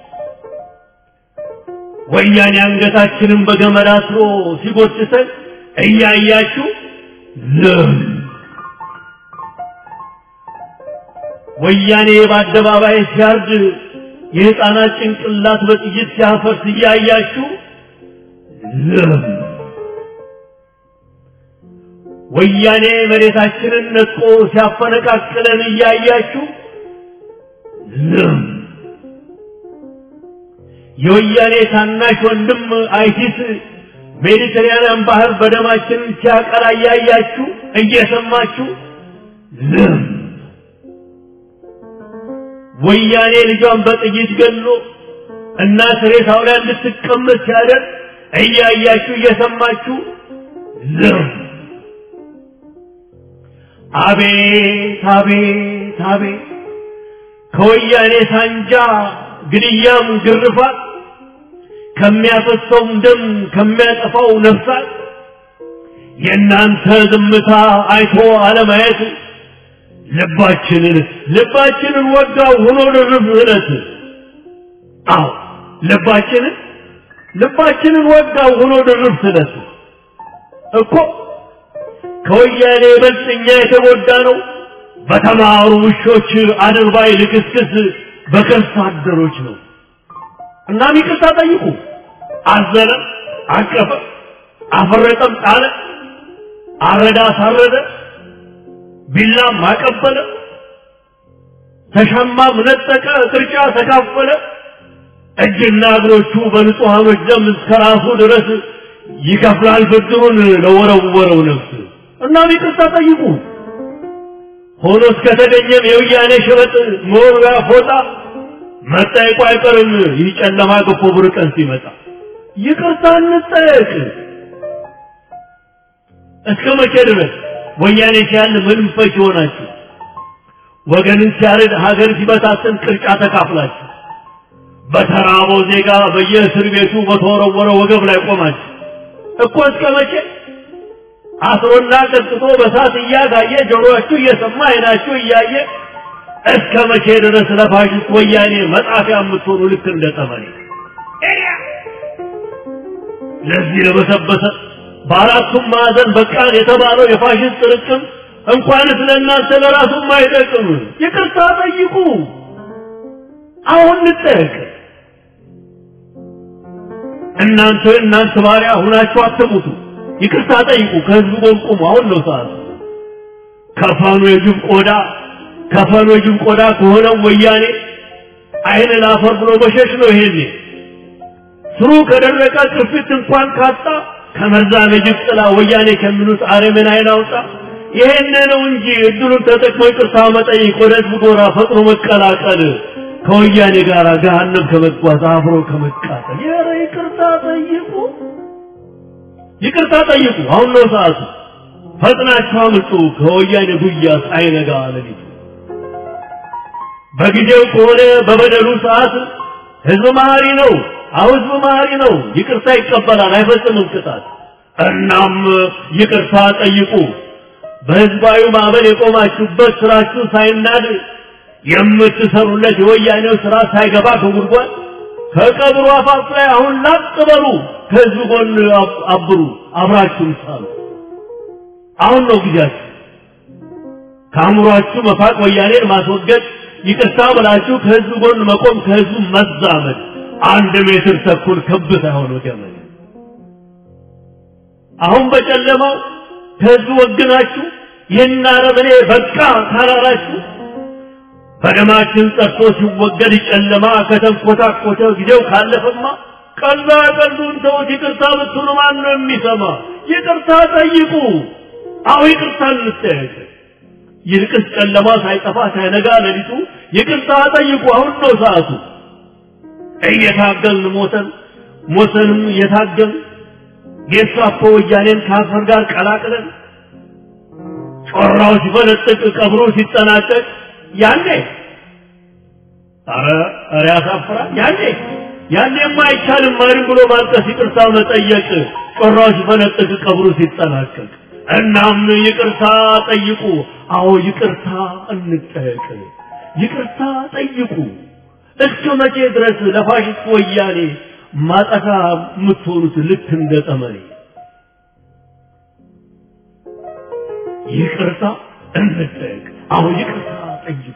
ወያኔ አንገታችንን በገመድ አስሮ ሲጎትተን እያያችሁ ዝም። ወያኔ በአደባባይ ሲያርድ የሕፃናት ጭንቅላት በጥይት ሲያፈርስ እያያችሁ ዝም። ወያኔ መሬታችንን ነጥቆ ሲያፈነቃቅለን እያያችሁ ዝም የወያኔ ታናሽ ወንድም አይሲስ ሜዲተራኒያን ባህር በደማችን ሲያቀላ ያያችሁ እየሰማችሁ ዝም ወያኔ ልጇን በጥይት ገሎ እናት ሬሳው ላይ እንድትቀመጥ ሲያደርግ እያያችሁ እየሰማችሁ ዝም አቤት አቤት አቤት ከወያኔ ሳንጃ ግድያም ግርፋት ከሚያፈሰውም ደም ከሚያጠፋው ነፍሳት የእናንተ ዝምታ አይቶ አለማየት ልባችንን ልባችንን ወጋው ሆኖ ድርብ እለት አዎ ልባችንን ልባችንን ወጋው ሆኖ ድርብ እለት እኮ ከወያኔ በልጥኛ የተጎዳ ነው በተማሩ ውሾች አድርባይ ልክስክስ በከርሳ አደሮች ነው። እናም ይቅርታ ጠይቁ። አዘነ፣ አቀፈ፣ አፈረጠም፣ ጣለ፣ አረዳ፣ ሳረደ፣ ቢላም አቀበለ፣ ተሻማም ነጠቀ፣ ቅርጫ ተካፈለ። እጅና እግሮቹ በንጹሃኖች ደም እስከ ራሱ ድረስ ይከፍላል ብድሩን ለወረወረው ነፍስ። እናም ይቅርታ ጠይቁ። ሆኖ እስከተገኘም የውያኔ ሸበጥ ሞራ ፎጣ መጠየቁ አይቀርም። ይህ ጨለማ ገፎ ብር ቀን ሲመጣ ይቅርታ እንጠየቅ። እስከ መቼ ድረስ ወያኔ ሲያል ምንም ፈጅ ሆናችሁ ወገንን ሲያርድ ሀገር ሲበታተን ቅርጫ ተካፍላችሁ በተራበው ዜጋ በየእስር ቤቱ በተወረወረ ወገብ ላይ ቆማችሁ እኮ እስከ መቼ አስሮና ቀጥቶ በሳት እያጋየ ጆሮአችሁ እየሰማ አይናችሁ እያየ እስከ መቼ ድረስ ለፋሽስት ወያኔ መጣፊያ የምትሆኑ ልክ እንደ ጠመኔ ለዚህ ለበሰበሰ በአራቱም ማዕዘን በቃን የተባለው የፋሽስት ጥርቅም እንኳንስ ለእናንተ ለራሱም አይጠቅም። ይቅርታ ጠይቁ። አሁን እንጠየቅ። እናንተ እናንተ ባሪያ ሁናችሁ አትሙቱ። ይቅርታ ጠይቁ። ከህዝቡ ጎን ቁሙ። አሁን ነው ሰዓቱ። ከፋኑ የጅብ ቆዳ ከፋኑ የጅብ ቆዳ ከሆነው ወያኔ አይን ላፈር ብሎ መሸሽ ነው። ይሄኔ ስሩ ከደረቀ ቅርፊት እንኳን ካጣ ከመርዛም የጅብ ጥላ ወያኔ ከሚሉት አረመኔ አይን አውጣ። ይሄን ነው እንጂ እድሉን ተጠቅሞ ይቅርታ መጠየቅ፣ ወደ ህዝቡ ጎራ ፈጥኖ መቀላቀል፣ ከወያኔ ጋር ገሃነም ከመጓዝ አብሮ ከመቃጠል። ኧረ ይቅርታ ጠይቁ። ይቅርታ ጠይቁ። አሁን ነው ሰዓቱ። ፈጥናችሁ አምጡ ከወያኔ ጉያ ሳይነጋ ሌሊቱ። በጊዜው ከሆነ በበደሉ ሰዓት ህዝብ መሀሪ ነው። አሁን ህዝብ መሀሪ ነው። ይቅርታ ይቀበላል፣ አይፈጽምም ቅጣት። እናም ይቅርታ ጠይቁ። በህዝባዊ ማዕበል የቆማችሁበት ስራችሁ ሳይናድ የምትሰሩለት የወያኔው ስራ ሳይገባ ከጉድጓድ ከቀብሩ አፋፍ ላይ አሁን ላጥ በሉ። ከህዝብ ጎን አብሩ፣ አብራችሁ ሳሉ። አሁን ነው ጊዜያችሁ። ከአእምሯችሁ መፋቅ፣ ወያኔን ማስወገድ፣ ይቅርታ ብላችሁ ከህዝብ ጎን መቆም፣ ከህዝቡ መዛመድ። አንድ ሜትር ተኩል ክብ ሳይሆን ገመድ። አሁን በጨለማው ከህዝቡ ወግናችሁ ይህን አረመኔ በቃ ካላላችሁ በደማችን ጠርቶ ሲወገድ ጨለማ ከተንኮታኮተ ጊዜው ካለፈማ ቀልዳ ቀልዱን ተውት። ይቅርታ ብትሉ ማን ነው የሚሰማ? ይቅርታ ጠይቁ። አዎ ይቅርታ እንጠየቅ። ይልቅስ ጨለማ ሳይጠፋ ሳይነጋ ሌሊቱ ይቅርታ ጠይቁ። አሁን ነው ሰዓቱ። እየታገልን ሞተን ሞተንም እየታገልን ጌሳፖ ወያኔን ከአፈር ጋር ቀላቅለን ጮራው ሲፈነጥቅ ቀብሮ ሲጠናቀቅ ያኔ አረ አረ ያሳፍራል። ያኔ ያኔማ አይቻልም ማንም ብሎ ማልቀስ፣ ይቅርታ መጠየቅ ጮራው ሲፈነጥቅ ቀብሮ ሲጠናቀቅ። እናም ይቅርታ ጠይቁ። አዎ ይቅርታ እንጠየቅ። ይቅርታ ጠይቁ። እስከ መቼ ድረስ ለፋሽስት ወያኔ ማጠፋ የምትሆኑት ልክ እንደ ጠመኔ? ይቅርታ እንጠየቅ። አዎ ይቅርታ ጠይቁ።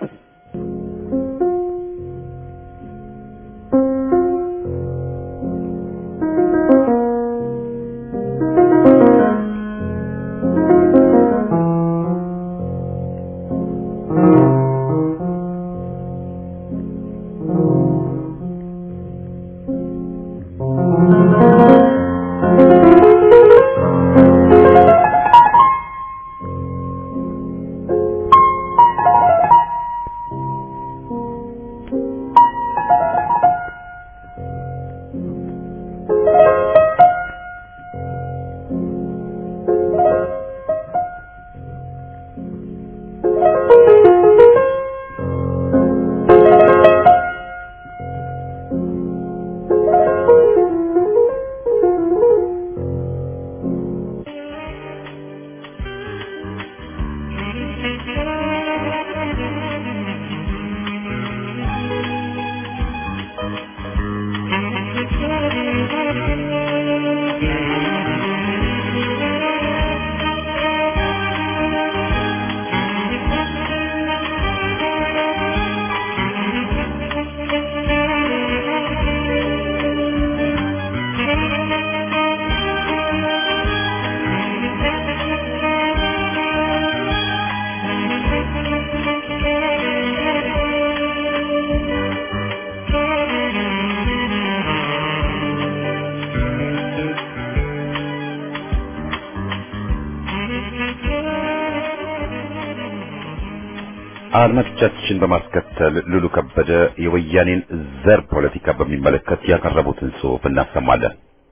አድማጮቻችን በማስከተል ሉሉ ከበደ የወያኔን ዘር ፖለቲካ በሚመለከት ያቀረቡትን ጽሑፍ እናሰማለን።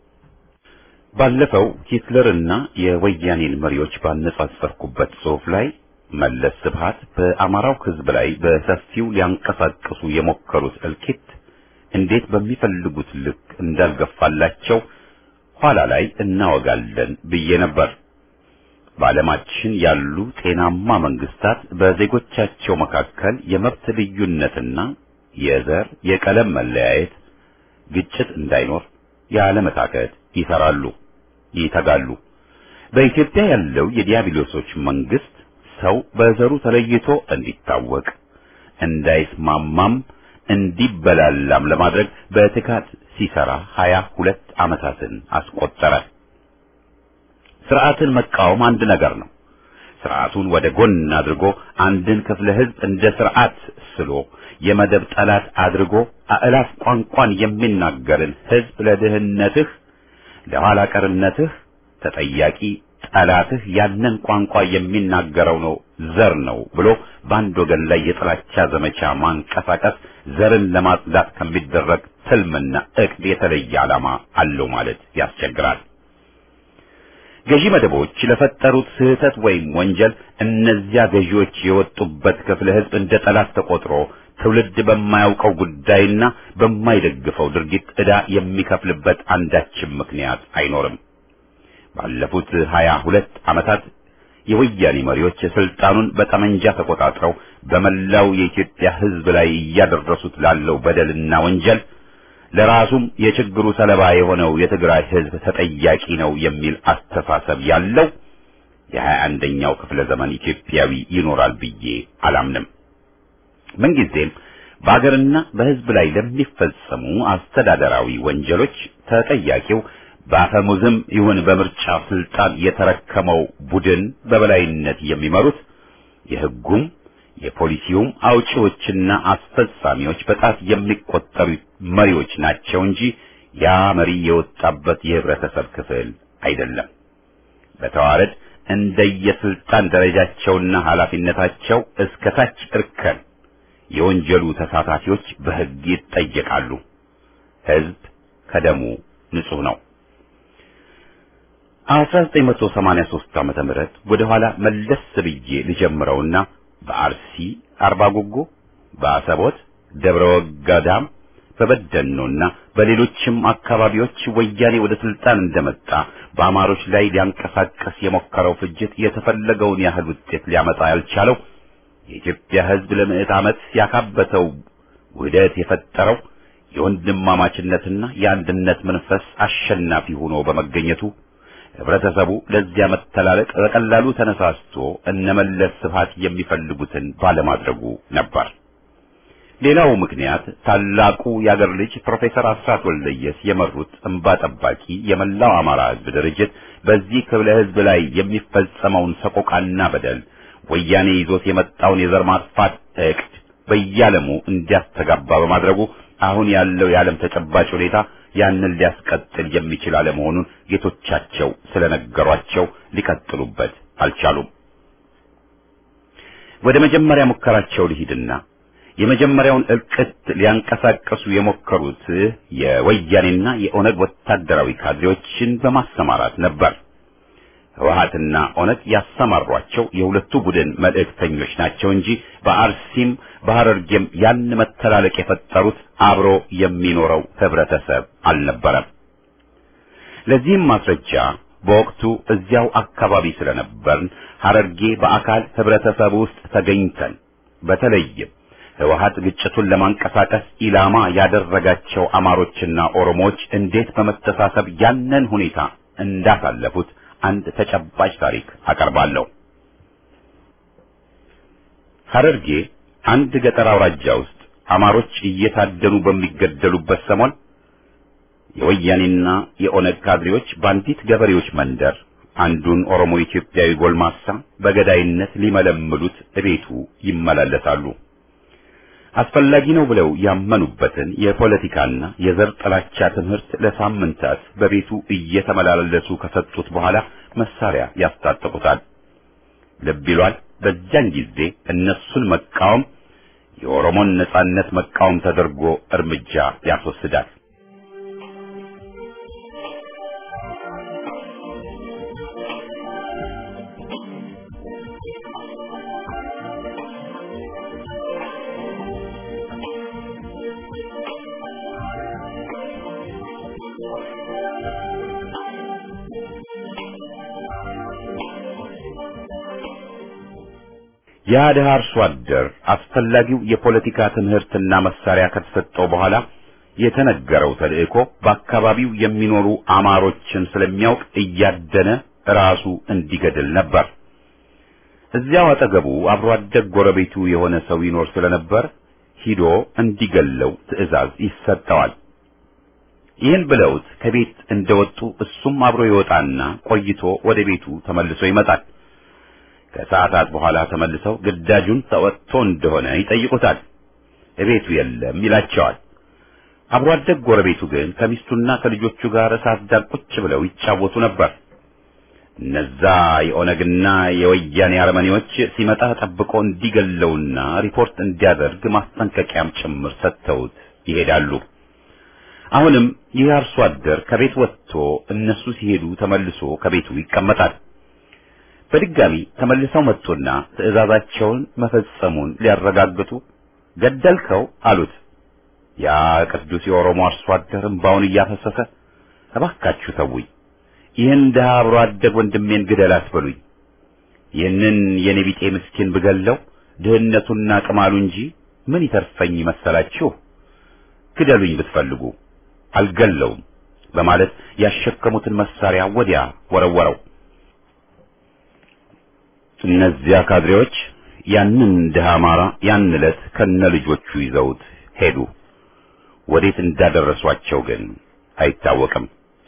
ባለፈው ሂትለርና የወያኔን መሪዎች ባነጻጸርኩበት ጽሑፍ ላይ መለስ ስብሃት በአማራው ሕዝብ ላይ በሰፊው ሊያንቀሳቅሱ የሞከሩት እልቂት እንዴት በሚፈልጉት ልክ እንዳልገፋላቸው ኋላ ላይ እናወጋለን ብዬ ነበር። በዓለማችን ያሉ ጤናማ መንግስታት በዜጎቻቸው መካከል የመብት ልዩነትና የዘር የቀለም መለያየት፣ ግጭት እንዳይኖር ያለመታከት ይሰራሉ፣ ይተጋሉ። በኢትዮጵያ ያለው የዲያብሎሶች መንግስት ሰው በዘሩ ተለይቶ እንዲታወቅ እንዳይስማማም እንዲበላላም ለማድረግ በትጋት ሲሰራ ሀያ ሁለት ዓመታትን አስቆጠረ። ስርዓትን መቃወም አንድ ነገር ነው። ስርዓቱን ወደ ጎን አድርጎ አንድን ክፍለ ህዝብ እንደ ስርዓት ስሎ የመደብ ጠላት አድርጎ አእላፍ ቋንቋን የሚናገርን ህዝብ ለድህነትህ ለኋላ ቀርነትህ ተጠያቂ ጠላትህ ያንን ቋንቋ የሚናገረው ነው ዘር ነው ብሎ በአንድ ወገን ላይ የጥላቻ ዘመቻ ማንቀሳቀስ ዘርን ለማጽዳት ከሚደረግ ትልምና እቅድ የተለየ ዓላማ አለው ማለት ያስቸግራል። ገዢ መደቦች ለፈጠሩት ስህተት ወይም ወንጀል እነዚያ ገዢዎች የወጡበት ክፍለ ህዝብ እንደ ጠላት ተቆጥሮ ትውልድ በማያውቀው ጉዳይና በማይደግፈው ድርጊት ዕዳ የሚከፍልበት አንዳችም ምክንያት አይኖርም። ባለፉት ሀያ ሁለት ዓመታት የወያኔ መሪዎች ስልጣኑን በጠመንጃ ተቆጣጥረው በመላው የኢትዮጵያ ህዝብ ላይ እያደረሱት ላለው በደልና ወንጀል ለራሱም የችግሩ ሰለባ የሆነው የትግራይ ህዝብ ተጠያቂ ነው የሚል አስተሳሰብ ያለው የሀያ አንደኛው ክፍለ ዘመን ኢትዮጵያዊ ይኖራል ብዬ አላምንም። ምንጊዜም በአገርና በህዝብ ላይ ለሚፈጸሙ አስተዳደራዊ ወንጀሎች ተጠያቂው በአፈሙዝም ይሁን በምርጫ ስልጣን የተረከመው ቡድን በበላይነት የሚመሩት የህጉም የፖሊሲውም አውጪዎችና አስፈጻሚዎች በጣት የሚቆጠሩ መሪዎች ናቸው እንጂ ያ መሪ የወጣበት የህብረተሰብ ክፍል አይደለም። በተዋረድ እንደየስልጣን ደረጃቸውና ኃላፊነታቸው እስከ ታች እርከን የወንጀሉ ተሳታፊዎች በህግ ይጠየቃሉ። ህዝብ ከደሙ ንጹህ ነው። አስራ ዘጠኝ መቶ ሰማንያ ሦስት ዓመተ ምህረት ወደ ኋላ መለስ ብዬ ልጀምረውና በአርሲ አርባ ጉጉ፣ በአሰቦት፣ ደብረ ወጋዳም፣ በበደኖና በሌሎችም አካባቢዎች ወያኔ ወደ ስልጣን እንደመጣ በአማሮች ላይ ሊያንቀሳቀስ የሞከረው ፍጅት የተፈለገውን ያህል ውጤት ሊያመጣ ያልቻለው የኢትዮጵያ ህዝብ ለምዕት ዓመት ያካበተው ውህደት የፈጠረው የወንድማማችነትና የአንድነት መንፈስ አሸናፊ ሆኖ በመገኘቱ ህብረተሰቡ ለዚያ መተላለቅ በቀላሉ ተነሳስቶ እነመለስ ስብሃት የሚፈልጉትን ባለማድረጉ ነበር። ሌላው ምክንያት ታላቁ የአገር ልጅ ፕሮፌሰር አስራት ወልደየስ የመሩት እንባ ጠባቂ የመላው አማራ ህዝብ ድርጅት በዚህ ክፍለ ህዝብ ላይ የሚፈጸመውን ሰቆቃና በደል ወያኔ ይዞት የመጣውን የዘር ማጥፋት እቅድ በየዓለሙ እንዲያስተጋባ በማድረጉ አሁን ያለው የዓለም ተጨባጭ ሁኔታ ያንን ሊያስቀጥል የሚችል አለመሆኑን ጌቶቻቸው ስለነገሯቸው ሊቀጥሉበት አልቻሉም። ወደ መጀመሪያ ሙከራቸው ሊሄድና የመጀመሪያውን እልቅት ሊያንቀሳቀሱ የሞከሩት የወያኔና የኦነግ ወታደራዊ ካድሬዎችን በማሰማራት ነበር። ህወሓትና ኦነግ ያሰማሯቸው የሁለቱ ቡድን መልእክተኞች ናቸው እንጂ በአርሲም በሐረርጌም ያን መተላለቅ የፈጠሩት አብሮ የሚኖረው ህብረተሰብ አልነበረም። ለዚህም ማስረጃ በወቅቱ እዚያው አካባቢ ስለነበርን ሐረርጌ በአካል ህብረተሰብ ውስጥ ተገኝተን በተለይም ህወሓት ግጭቱን ለማንቀሳቀስ ኢላማ ያደረጋቸው አማሮችና ኦሮሞዎች እንዴት በመተሳሰብ ያንን ሁኔታ እንዳሳለፉት አንድ ተጨባጭ ታሪክ አቀርባለሁ። ሐረርጌ አንድ ገጠር አውራጃ ውስጥ አማሮች እየታደኑ በሚገደሉበት ሰሞን የወያኔና የኦነግ ካድሬዎች ባንዲት ገበሬዎች መንደር አንዱን ኦሮሞ ኢትዮጵያዊ ጎልማሳ በገዳይነት ሊመለምሉት እቤቱ ይመላለሳሉ። አስፈላጊ ነው ብለው ያመኑበትን የፖለቲካና የዘር ጥላቻ ትምህርት ለሳምንታት በቤቱ እየተመላለሱ ከሰጡት በኋላ መሳሪያ ያስታጥቁታል። ልብ ይሏል። በዚያን ጊዜ እነሱን መቃወም የኦሮሞን ነጻነት መቃወም ተደርጎ እርምጃ ያስወስዳል። ያ ድሃ አርሶ አደር አስፈላጊው የፖለቲካ ትምህርትና መሳሪያ ከተሰጠው በኋላ የተነገረው ተልእኮ በአካባቢው የሚኖሩ አማሮችን ስለሚያውቅ እያደነ ራሱ እንዲገድል ነበር። እዚያው አጠገቡ አብሮ አደግ ጎረቤቱ የሆነ ሰው ይኖር ስለነበር ሂዶ እንዲገለው ትዕዛዝ ይሰጠዋል። ይህን ብለውት ከቤት እንደወጡ እሱም አብሮ ይወጣና ቆይቶ ወደ ቤቱ ተመልሶ ይመጣል። ከሰዓታት በኋላ ተመልሰው ግዳጁን ተወጥቶ እንደሆነ ይጠይቁታል። እቤቱ የለም ይላቸዋል። አብሮ አደግ ጎረቤቱ ግን ከሚስቱና ከልጆቹ ጋር እሳት ዳር ቁጭ ብለው ይጫወቱ ነበር። እነዛ የኦነግና የወያኔ አረመኔዎች ሲመጣ ጠብቆ እንዲገለውና ሪፖርት እንዲያደርግ ማስጠንቀቂያም ጭምር ሰጥተውት ይሄዳሉ። አሁንም ይህ አርሶ አደር ከቤት ወጥቶ እነሱ ሲሄዱ ተመልሶ ከቤቱ ይቀመጣል። በድጋሚ ተመልሰው መጡና ትዕዛዛቸውን መፈጸሙን ሊያረጋግጡ ገደልከው አሉት። ያ ቅዱስ የኦሮሞ አርሶ አደር እንባውን እያፈሰሰ እባካችሁ ተውኝ፣ ይህን ድሃ አብሮ አደግ ወንድሜን ግደል አትበሉኝ። ይህንን የኔ ቢጤ ምስኪን ብገለው ድህነቱና ቅማሉ እንጂ ምን ይተርፈኝ መሰላችሁ? ግደሉኝ ብትፈልጉ አልገለውም በማለት ያሸከሙትን መሳሪያ ወዲያ ወረወረው። እነዚያ ካድሬዎች ያንን ድሃ አማራ ያን ዕለት ከነ ልጆቹ ይዘውት ሄዱ። ወዴት እንዳደረሷቸው ግን አይታወቅም።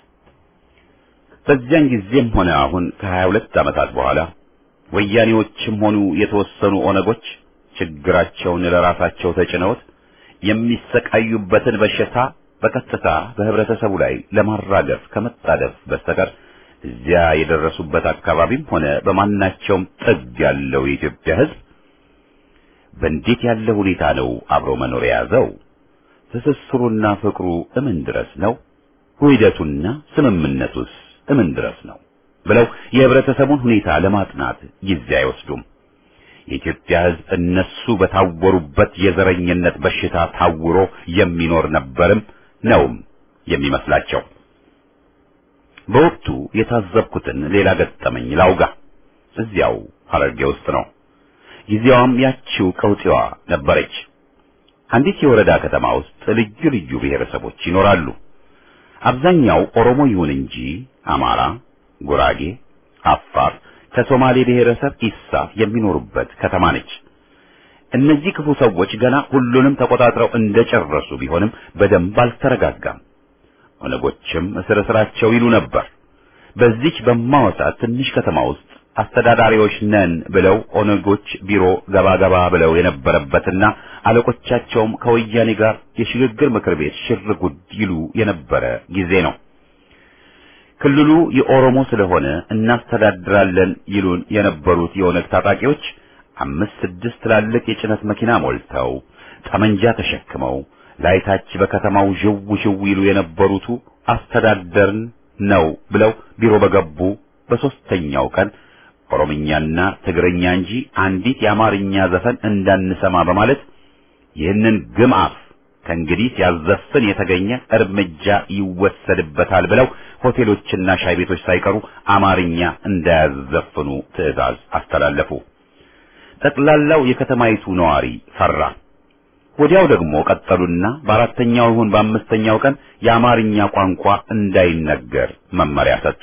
በዚያን ጊዜም ሆነ አሁን ከሀያ ሁለት ዓመታት በኋላ ወያኔዎችም ሆኑ የተወሰኑ ኦነጎች ችግራቸውን ለራሳቸው ተጭነውት የሚሰቃዩበትን በሽታ በቀጥታ በህብረተሰቡ ላይ ለማራገፍ ከመጣደፍ በስተቀር እዚያ የደረሱበት አካባቢም ሆነ በማናቸውም ጥግ ያለው የኢትዮጵያ ሕዝብ በእንዴት ያለ ሁኔታ ነው አብሮ መኖር የያዘው? ትስስሩና ፍቅሩ እምን ድረስ ነው? ውህደቱና ስምምነቱስ እምን ድረስ ነው? ብለው የህብረተሰቡን ሁኔታ ለማጥናት ጊዜ አይወስዱም። የኢትዮጵያ ሕዝብ እነሱ በታወሩበት የዘረኝነት በሽታ ታውሮ የሚኖር ነበርም ነውም የሚመስላቸው። በወቅቱ የታዘብኩትን ሌላ ገጠመኝ ላውጋ። እዚያው ሐረርጌ ውስጥ ነው። ጊዜዋም ያቺው ቀውጢዋ ነበረች። አንዲት የወረዳ ከተማ ውስጥ ልዩ ልዩ ብሔረሰቦች ይኖራሉ። አብዛኛው ኦሮሞ ይሁን እንጂ አማራ፣ ጉራጌ፣ አፋር፣ ከሶማሌ ብሔረሰብ ኢሳ የሚኖሩበት ከተማ ነች። እነዚህ ክፉ ሰዎች ገና ሁሉንም ተቆጣጥረው እንደጨረሱ ቢሆንም በደንብ አልተረጋጋም። ኦነጎችም እስር እስራቸው ይሉ ነበር። በዚች በማወሳት ትንሽ ከተማ ውስጥ አስተዳዳሪዎች ነን ብለው ኦነጎች ቢሮ ገባ ገባ ብለው የነበረበትና አለቆቻቸውም ከወያኔ ጋር የሽግግር ምክር ቤት ሽር ጉድ ይሉ የነበረ ጊዜ ነው። ክልሉ የኦሮሞ ስለሆነ እናስተዳድራለን ይሉን የነበሩት የኦነግ ታጣቂዎች አምስት ስድስት ትላልቅ የጭነት መኪና ሞልተው ጠመንጃ ተሸክመው ላይታች በከተማው ዥው ዥው ይሉ የነበሩቱ አስተዳደርን ነው ብለው ቢሮ በገቡ በሶስተኛው ቀን ኦሮምኛና ትግርኛ እንጂ አንዲት የአማርኛ ዘፈን እንዳንሰማ በማለት ይህንን ግምአፍ ከእንግዲህ ያዘፍን የተገኘ እርምጃ ይወሰድበታል ብለው ሆቴሎችና ሻይ ቤቶች ሳይቀሩ አማርኛ እንዳያዘፍኑ ትዕዛዝ አስተላለፉ። ጠቅላላው የከተማይቱ ነዋሪ ፈራ። ወዲያው ደግሞ ቀጠሉና በአራተኛው ይሁን በአምስተኛው ቀን የአማርኛ ቋንቋ እንዳይነገር መመሪያ ሰጡ።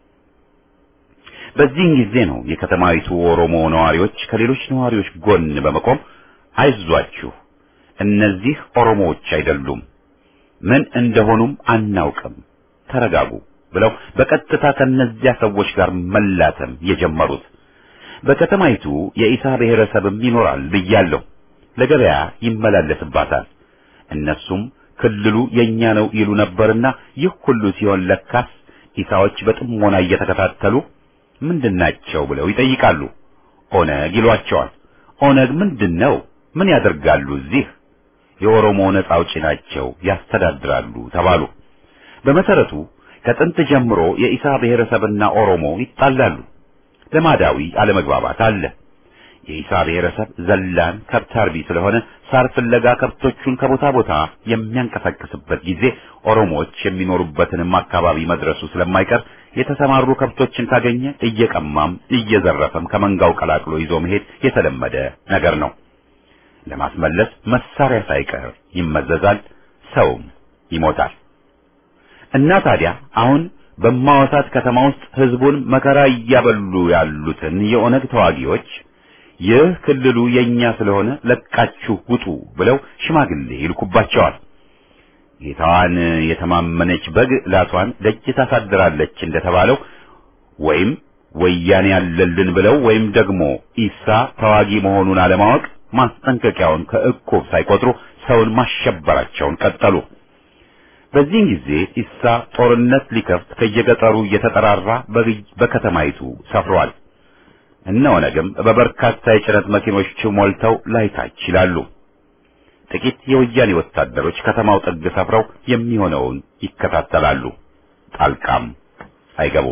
በዚህን ጊዜ ነው የከተማይቱ ኦሮሞ ነዋሪዎች ከሌሎች ነዋሪዎች ጎን በመቆም አይዟችሁ፣ እነዚህ ኦሮሞዎች አይደሉም፣ ምን እንደሆኑም አናውቅም፣ ተረጋጉ ብለው በቀጥታ ከነዚያ ሰዎች ጋር መላተም የጀመሩት። በከተማይቱ የኢሳ ብሔረሰብም ይኖራል ብያለሁ። ለገበያ ይመላለስባታል። እነሱም ክልሉ የኛ ነው ይሉ ነበርና ይህ ሁሉ ሲሆን ለካስ ኢሳዎች በጥሞና እየተከታተሉ ምንድናቸው ብለው ይጠይቃሉ። ኦነግ ይሏቸዋል። ኦነግ ምንድነው? ምን ያደርጋሉ እዚህ? የኦሮሞ ነጻ አውጪ ናቸው፣ ያስተዳድራሉ ተባሉ። በመሰረቱ ከጥንት ጀምሮ የኢሳ ብሔረሰብና ኦሮሞ ይጣላሉ። ለማዳዊ አለመግባባት አለ። የኢሳ ብሔረሰብ ዘላን ከብት አርቢ ስለሆነ ሳር ፍለጋ ከብቶቹን ከቦታ ቦታ የሚያንቀሳቅስበት ጊዜ ኦሮሞዎች የሚኖሩበትንም አካባቢ መድረሱ ስለማይቀር የተሰማሩ ከብቶችን ካገኘ እየቀማም እየዘረፈም ከመንጋው ቀላቅሎ ይዞ መሄድ የተለመደ ነገር ነው። ለማስመለስ መሳሪያ ሳይቀር ይመዘዛል፣ ሰውም ይሞታል። እና ታዲያ አሁን በማዋሳት ከተማ ውስጥ ህዝቡን መከራ እያበሉ ያሉትን የኦነግ ተዋጊዎች ይህ ክልሉ የኛ ስለሆነ ለቃችሁ ውጡ ብለው ሽማግሌ ይልኩባቸዋል። ጌታዋን የተማመነች በግ ላቷን ደጅ ታሳድራለች እንደተባለው ወይም ወያኔ ያለልን ብለው ወይም ደግሞ ኢሳ ተዋጊ መሆኑን አለማወቅ ማስጠንቀቂያውን ከእኩብ ሳይቆጥሩ ሰውን ማሸበራቸውን ቀጠሉ። በዚህ ጊዜ ኢሳ ጦርነት ሊከፍት ከየገጠሩ እየተጠራራ በከተማይቱ ሰፍሯል። እነ ኦነግም በበርካታ የጭነት መኪኖች ሞልተው ላይታች ይላሉ። ጥቂት የወያኔ ወታደሮች ከተማው ጥግ ሰፍረው የሚሆነውን ይከታተላሉ። ጣልቃም አይገቡም።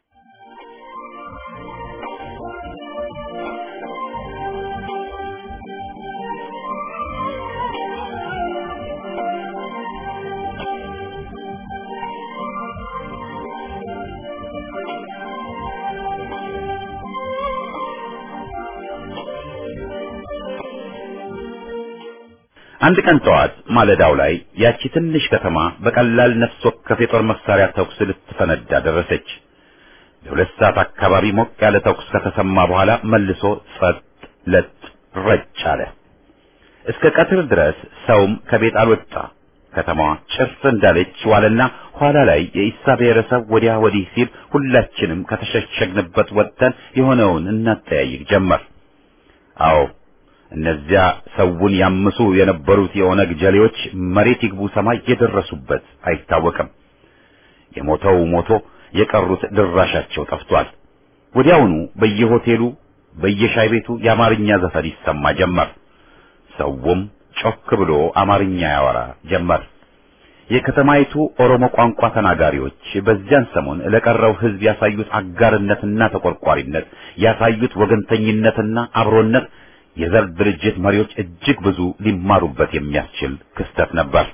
አንድ ቀን ጠዋት ማለዳው ላይ ያቺ ትንሽ ከተማ በቀላል ነፍስ ወከፍ የጦር መሳሪያ ተኩስ ልትፈነዳ ደረሰች። ለሁለት ሰዓት አካባቢ ሞቅ ያለ ተኩስ ከተሰማ በኋላ መልሶ ጸጥ ለጥ ረጭ አለ። እስከ ቀትር ድረስ ሰውም ከቤት አልወጣ። ከተማዋ ጭር እንዳለች ዋለና ኋላ ላይ የኢሳ ብሔረሰብ ወዲያ ወዲህ ሲል ሁላችንም ከተሸሸግንበት ወጥተን የሆነውን እናጠያይቅ ጀመር። አዎ እነዚያ ሰውን ያምሱ የነበሩት የኦነግ ጀሌዎች መሬት ይግቡ ሰማይ የደረሱበት አይታወቅም። የሞተው ሞቶ የቀሩት ድራሻቸው ጠፍቷል። ወዲያውኑ በየሆቴሉ በየሻይ ቤቱ የአማርኛ ዘፈን ይሰማ ጀመር። ሰውም ጮክ ብሎ አማርኛ ያወራ ጀመር። የከተማይቱ ኦሮሞ ቋንቋ ተናጋሪዎች በዚያን ሰሞን ለቀረው ሕዝብ ያሳዩት አጋርነትና ተቆርቋሪነት፣ ያሳዩት ወገንተኝነትና አብሮነት የዘር ድርጅት መሪዎች እጅግ ብዙ ሊማሩበት የሚያስችል ክስተት ነበር።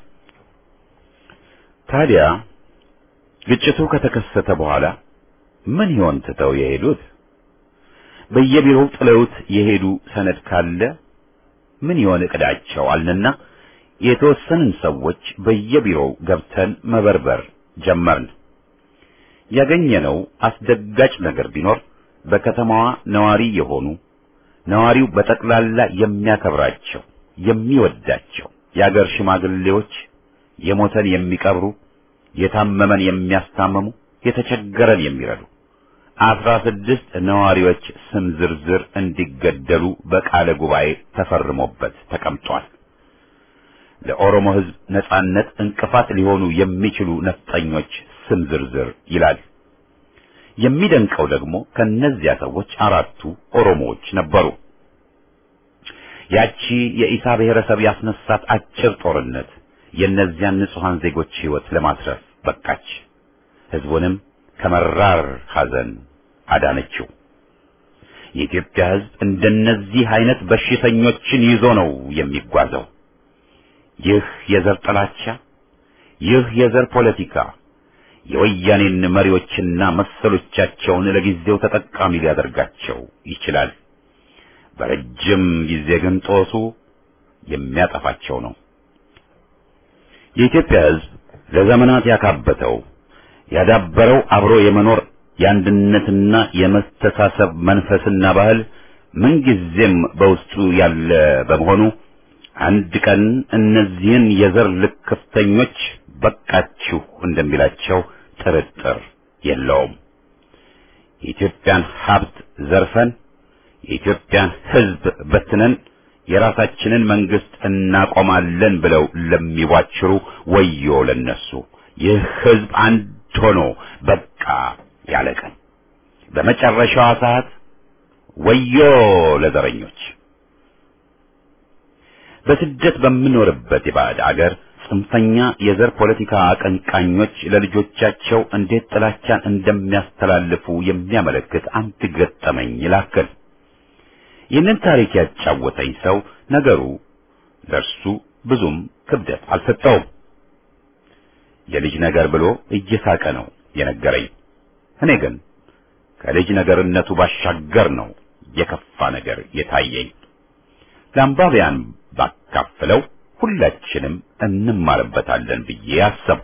ታዲያ ግጭቱ ከተከሰተ በኋላ ምን ይሆን ትተው የሄዱት? በየቢሮው ጥለውት የሄዱ ሰነድ ካለ ምን ይሆን እቅዳቸው አልንና የተወሰኑን ሰዎች በየቢሮው ገብተን መበርበር ጀመርን። ያገኘነው አስደጋጭ ነገር ቢኖር በከተማዋ ነዋሪ የሆኑ ነዋሪው በጠቅላላ የሚያከብራቸው የሚወዳቸው የአገር ሽማግሌዎች የሞተን የሚቀብሩ፣ የታመመን የሚያስታምሙ፣ የተቸገረን የሚረዱ አስራ ስድስት ነዋሪዎች ስም ዝርዝር እንዲገደሉ በቃለ ጉባኤ ተፈርሞበት ተቀምጧል። ለኦሮሞ ሕዝብ ነጻነት እንቅፋት ሊሆኑ የሚችሉ ነፍጠኞች ስም ዝርዝር ይላል። የሚደንቀው ደግሞ ከነዚያ ሰዎች አራቱ ኦሮሞዎች ነበሩ። ያቺ የኢሳ ብሔረሰብ ያስነሳት አጭር ጦርነት የእነዚያን ንጹሃን ዜጎች ሕይወት ለማትረፍ በቃች። ሕዝቡንም ከመራር ሐዘን አዳነችው። የኢትዮጵያ ሕዝብ እንደነዚህ አይነት በሽተኞችን ይዞ ነው የሚጓዘው። ይህ የዘር ጥላቻ፣ ይህ የዘር ፖለቲካ የወያኔን መሪዎችና መሰሎቻቸውን ለጊዜው ተጠቃሚ ሊያደርጋቸው ይችላል። በረጅም ጊዜ ግን ጦሱ የሚያጠፋቸው ነው። የኢትዮጵያ ሕዝብ ለዘመናት ያካበተው ያዳበረው አብሮ የመኖር የአንድነትና የመስተሳሰብ መንፈስና ባህል ምንጊዜም በውስጡ ያለ በመሆኑ አንድ ቀን እነዚህን የዘር ልክፍተኞች በቃችሁ እንደሚላቸው ጥርጥር የለውም። የኢትዮጵያን ሀብት ዘርፈን የኢትዮጵያን ሕዝብ በትነን የራሳችንን መንግስት እናቆማለን ብለው ለሚዋችሩ ወዮ ለነሱ። ይህ ሕዝብ አንድ ሆኖ በቃ ያለ ቀን በመጨረሻዋ ሰዓት ወዮ ለዘረኞች! በስደት በምኖርበት የባዕድ አገር ጽንፈኛ የዘር ፖለቲካ አቀንቃኞች ለልጆቻቸው እንዴት ጥላቻን እንደሚያስተላልፉ የሚያመለክት አንድ ገጠመኝ ላክል። ይህንን ታሪክ ያጫወተኝ ሰው ነገሩ ለእርሱ ብዙም ክብደት አልሰጠውም። የልጅ ነገር ብሎ እየሳቀ ነው የነገረኝ። እኔ ግን ከልጅ ነገርነቱ ባሻገር ነው የከፋ ነገር የታየኝ። ለአንባቢያን ባካፍለው ሁላችንም እንማርበታለን ብዬ አሰብኩ።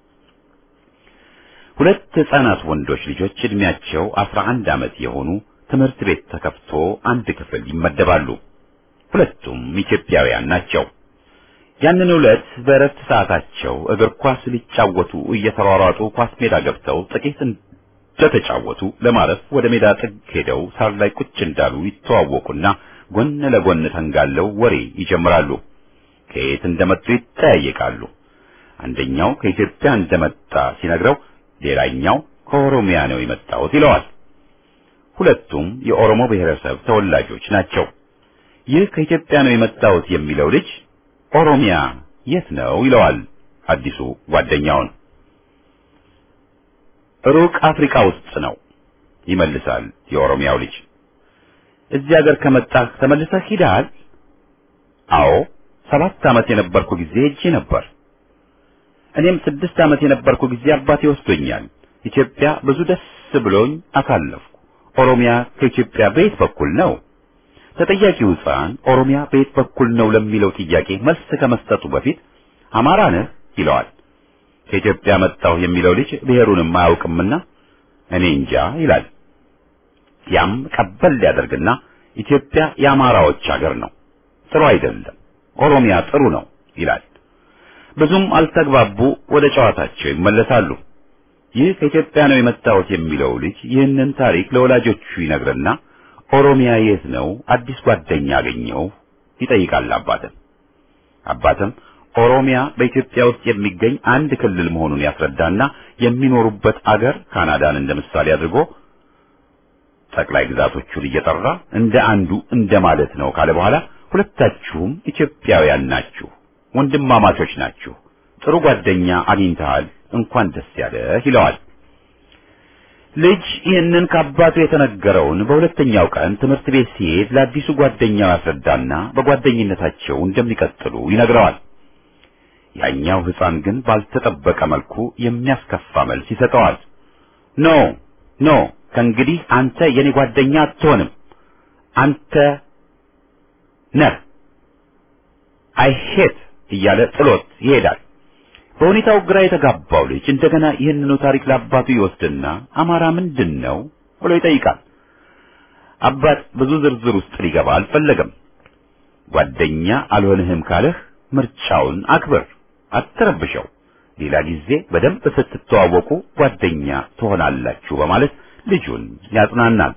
ሁለት ሕፃናት ወንዶች ልጆች እድሜያቸው አስራ አንድ ዓመት የሆኑ ትምህርት ቤት ተከፍቶ አንድ ክፍል ይመደባሉ። ሁለቱም ኢትዮጵያውያን ናቸው። ያንን ዕለት በእረፍት ሰዓታቸው እግር ኳስ ሊጫወቱ እየተሯሯጡ ኳስ ሜዳ ገብተው ጥቂት እንደተጫወቱ ለማረፍ ወደ ሜዳ ጥግ ሄደው ሳር ላይ ቁጭ እንዳሉ ይተዋወቁና ጎን ለጎን ተንጋለው ወሬ ይጀምራሉ። ከየት እንደመጡ ይጠያየቃሉ። አንደኛው ከኢትዮጵያ እንደመጣ ሲነግረው ሌላኛው ከኦሮሚያ ነው የመጣሁት ይለዋል። ሁለቱም የኦሮሞ ብሔረሰብ ተወላጆች ናቸው። ይህ ከኢትዮጵያ ነው የመጣሁት የሚለው ልጅ ኦሮሚያ የት ነው ይለዋል አዲሱ ጓደኛውን። ሩቅ አፍሪካ ውስጥ ነው ይመልሳል የኦሮሚያው ልጅ። እዚህ ሀገር ከመጣህ ተመልሰህ ሂደሃል? አዎ ሰባት ዓመት የነበርኩ ጊዜ ሄጄ ነበር። እኔም ስድስት ዓመት የነበርኩ ጊዜ አባቴ ወስዶኛል። ኢትዮጵያ ብዙ ደስ ብሎኝ አሳለፍኩ። ኦሮሚያ ከኢትዮጵያ በየት በኩል ነው? ተጠያቂው ሕፃን ኦሮሚያ በየት በኩል ነው ለሚለው ጥያቄ መልስ ከመስጠቱ በፊት አማራ ነህ ይለዋል። ከኢትዮጵያ መጣሁ የሚለው ልጅ ብሔሩንም አያውቅምና እኔ እንጃ ይላል። ያም ቀበል ሊያደርግና ኢትዮጵያ የአማራዎች ሀገር ነው፣ ጥሩ አይደለም፣ ኦሮሚያ ጥሩ ነው ይላል። ብዙም አልተግባቡ ወደ ጨዋታቸው ይመለሳሉ። ይህ ከኢትዮጵያ ነው የመጣሁት የሚለው ልጅ ይህንን ታሪክ ለወላጆቹ ይነግርና ኦሮሚያ የት ነው አዲስ ጓደኛ አገኘው ይጠይቃል አባትን። አባትም ኦሮሚያ በኢትዮጵያ ውስጥ የሚገኝ አንድ ክልል መሆኑን ያስረዳና የሚኖሩበት አገር ካናዳን እንደምሳሌ አድርጎ ጠቅላይ ግዛቶቹን እየጠራ እንደ አንዱ እንደማለት ነው ካለ በኋላ ሁለታችሁም ኢትዮጵያውያን ናችሁ፣ ወንድማማቾች ናችሁ፣ ጥሩ ጓደኛ አግኝተሃል፣ እንኳን ደስ ያለህ ይለዋል። ልጅ ይህንን ከአባቱ የተነገረውን በሁለተኛው ቀን ትምህርት ቤት ሲሄድ ለአዲሱ ጓደኛው ያስረዳና በጓደኝነታቸው እንደሚቀጥሉ ይነግረዋል። ያኛው ሕፃን ግን ባልተጠበቀ መልኩ የሚያስከፋ መልስ ይሰጠዋል። ኖ ኖ ከእንግዲህ አንተ የኔ ጓደኛ አትሆንም፣ አንተ ነህ አይ ሄት እያለ ጥሎት ይሄዳል። በሁኔታው ግራ የተጋባው ልጅ እንደገና ይህንኑ ታሪክ ለአባቱ ይወስድና አማራ ምንድን ነው ብሎ ይጠይቃል። አባት ብዙ ዝርዝር ውስጥ ሊገባ አልፈለገም። ጓደኛ አልሆንህም ካለህ ምርጫውን አክብር፣ አትረብሸው፣ ሌላ ጊዜ በደንብ ስትተዋወቁ ጓደኛ ትሆናላችሁ በማለት ልጁን ያጽናናል።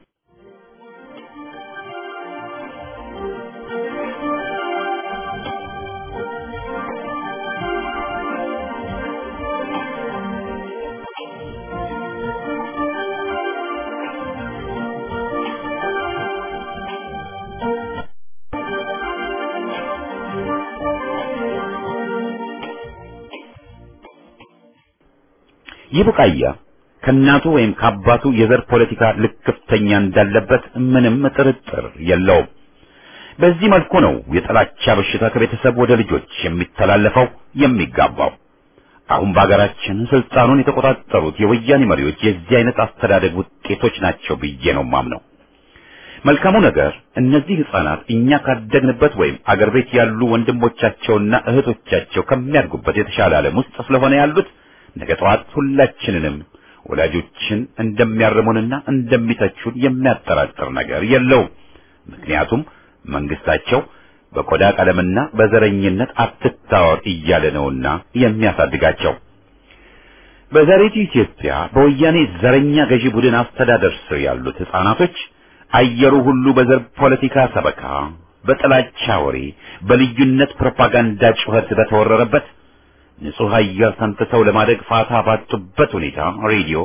ይህ ቡቃያ ከእናቱ ወይም ከአባቱ የዘር ፖለቲካ ልክፍተኛ እንዳለበት ምንም ጥርጥር የለውም። በዚህ መልኩ ነው የጥላቻ በሽታ ከቤተሰብ ወደ ልጆች የሚተላለፈው የሚጋባው። አሁን በአገራችን ስልጣኑን የተቆጣጠሩት የወያኔ መሪዎች የዚህ አይነት አስተዳደግ ውጤቶች ናቸው ብዬ ነው ማምነው። መልካሙ ነገር እነዚህ ሕፃናት እኛ ካደግንበት ወይም አገር ቤት ያሉ ወንድሞቻቸውና እህቶቻቸው ከሚያድጉበት የተሻለ ዓለም ውስጥ ስለሆነ ያሉት ነገ ጠዋት ሁላችንንም ወላጆችን እንደሚያርሙንና እንደሚተቹን የሚያጠራጥር ነገር የለውም። ምክንያቱም መንግስታቸው በቆዳ ቀለምና በዘረኝነት አትታወር እያለ ነውና የሚያሳድጋቸው። በዛሬቱ ኢትዮጵያ በወያኔ ዘረኛ ገዢ ቡድን አስተዳደር ስር ያሉት ሕፃናቶች አየሩ ሁሉ በዘር ፖለቲካ ሰበካ፣ በጥላቻ ወሬ፣ በልዩነት ፕሮፓጋንዳ ጩኸት በተወረረበት ንጹህ አየር ተንፍሰው ለማደግ ፋታ ባጡበት ሁኔታ ሬዲዮ፣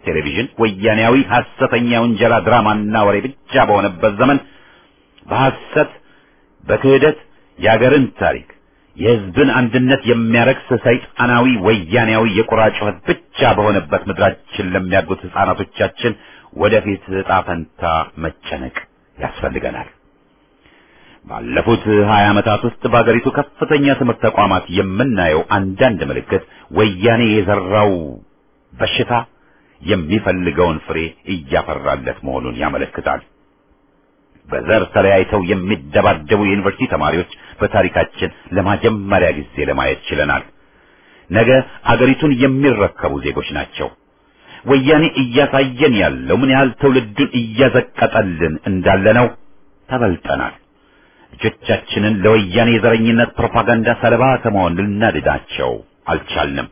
ቴሌቪዥን ወያኔያዊ ሐሰተኛ ወንጀላ ድራማና ወሬ ብቻ በሆነበት ዘመን በሐሰት በክህደት የአገርን ታሪክ የሕዝብን አንድነት የሚያረክስ ሰይጣናዊ ወያኔያዊ የቁራ ጩኸት ብቻ በሆነበት ምድራችን ለሚያድጉት ሕፃናቶቻችን ወደፊት ዕጣ ፈንታ መጨነቅ ያስፈልገናል። ባለፉት ሀያ ዓመታት ውስጥ በአገሪቱ ከፍተኛ ትምህርት ተቋማት የምናየው አንዳንድ ምልክት ወያኔ የዘራው በሽታ የሚፈልገውን ፍሬ እያፈራለት መሆኑን ያመለክታል። በዘር ተለያይተው የሚደባደቡ የዩኒቨርሲቲ ተማሪዎች በታሪካችን ለመጀመሪያ ጊዜ ለማየት ችለናል። ነገ አገሪቱን የሚረከቡ ዜጎች ናቸው። ወያኔ እያሳየን ያለው ምን ያህል ትውልዱን እያዘቀጠልን እንዳለ ነው። ተበልጠናል። ልጆቻችንን ለወያኔ የዘረኝነት ፕሮፓጋንዳ ሰለባ ከመሆን ልናድናቸው አልቻልንም።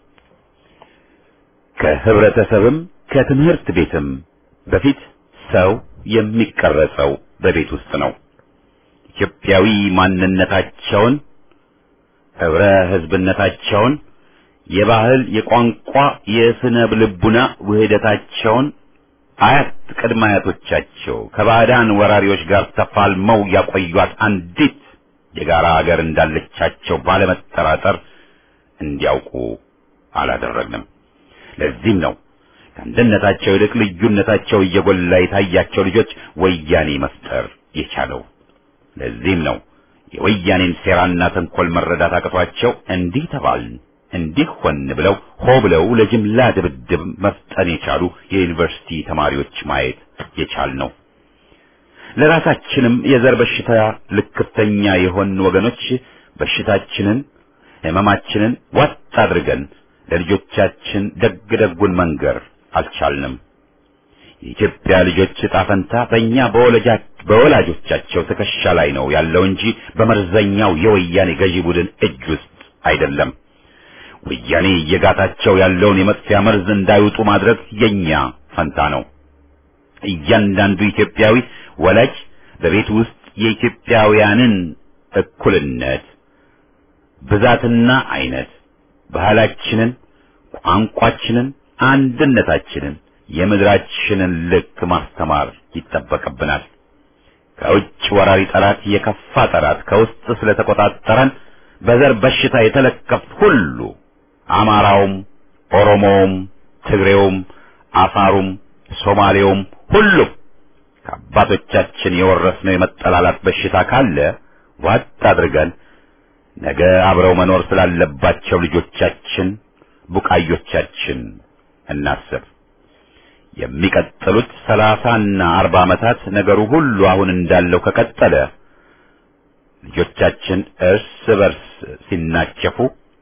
ከህብረተሰብም ከትምህርት ቤትም በፊት ሰው የሚቀረጸው በቤት ውስጥ ነው። ኢትዮጵያዊ ማንነታቸውን፣ ህብረ ህዝብነታቸውን፣ የባህል የቋንቋ የስነ ልቡና ውህደታቸውን አያት ቅድመ አያቶቻቸው ከባዕዳን ወራሪዎች ጋር ተፋልመው ያቆዩት አንዲት የጋራ ሀገር እንዳለቻቸው ባለመጠራጠር እንዲያውቁ አላደረግንም። ለዚህም ነው ከአንድነታቸው ይልቅ ልዩነታቸው እየጎላ የታያቸው ልጆች ወያኔ መፍጠር የቻለው። ለዚህም ነው የወያኔን ሴራና ተንኮል መረዳት አቅቷቸው እንዲህ ተባልን እንዲህ ሆን ብለው ሆ ብለው ለጅምላ ድብድብ መፍጠን የቻሉ የዩኒቨርሲቲ ተማሪዎች ማየት የቻልነው። ለራሳችንም የዘር በሽታ ልክፍተኛ የሆን ወገኖች በሽታችንን ህመማችንን ዋጥ አድርገን ለልጆቻችን ደግ ደጉን መንገር አልቻልንም። የኢትዮጵያ ልጆች ዕጣ ፈንታ በእኛ በወላጆቻቸው ትከሻ ላይ ነው ያለው እንጂ በመርዘኛው የወያኔ ገዢ ቡድን እጅ ውስጥ አይደለም። ወያኔ እየጋታቸው ያለውን የመጥፊያ መርዝ እንዳይውጡ ማድረግ የኛ ፈንታ ነው። እያንዳንዱ ኢትዮጵያዊ ወላጅ በቤት ውስጥ የኢትዮጵያውያንን እኩልነት ብዛትና አይነት፣ ባህላችንን፣ ቋንቋችንን፣ አንድነታችንን፣ የምድራችንን ልክ ማስተማር ይጠበቅብናል። ከውጭ ወራሪ ጠላት የከፋ ጠላት ከውስጥ ስለተቆጣጠረን በዘር በሽታ የተለከፍ ሁሉ አማራውም፣ ኦሮሞውም፣ ትግሬውም፣ አፋሩም፣ ሶማሌውም ሁሉ ከአባቶቻችን የወረስነው የመጠላላት በሽታ ካለ ዋጥ አድርገን ነገ አብረው መኖር ስላለባቸው ልጆቻችን ቡቃዮቻችን እናስብ። የሚቀጥሉት ሰላሳና አርባ ዓመታት ነገሩ ሁሉ አሁን እንዳለው ከቀጠለ ልጆቻችን እርስ በርስ ሲናቸፉ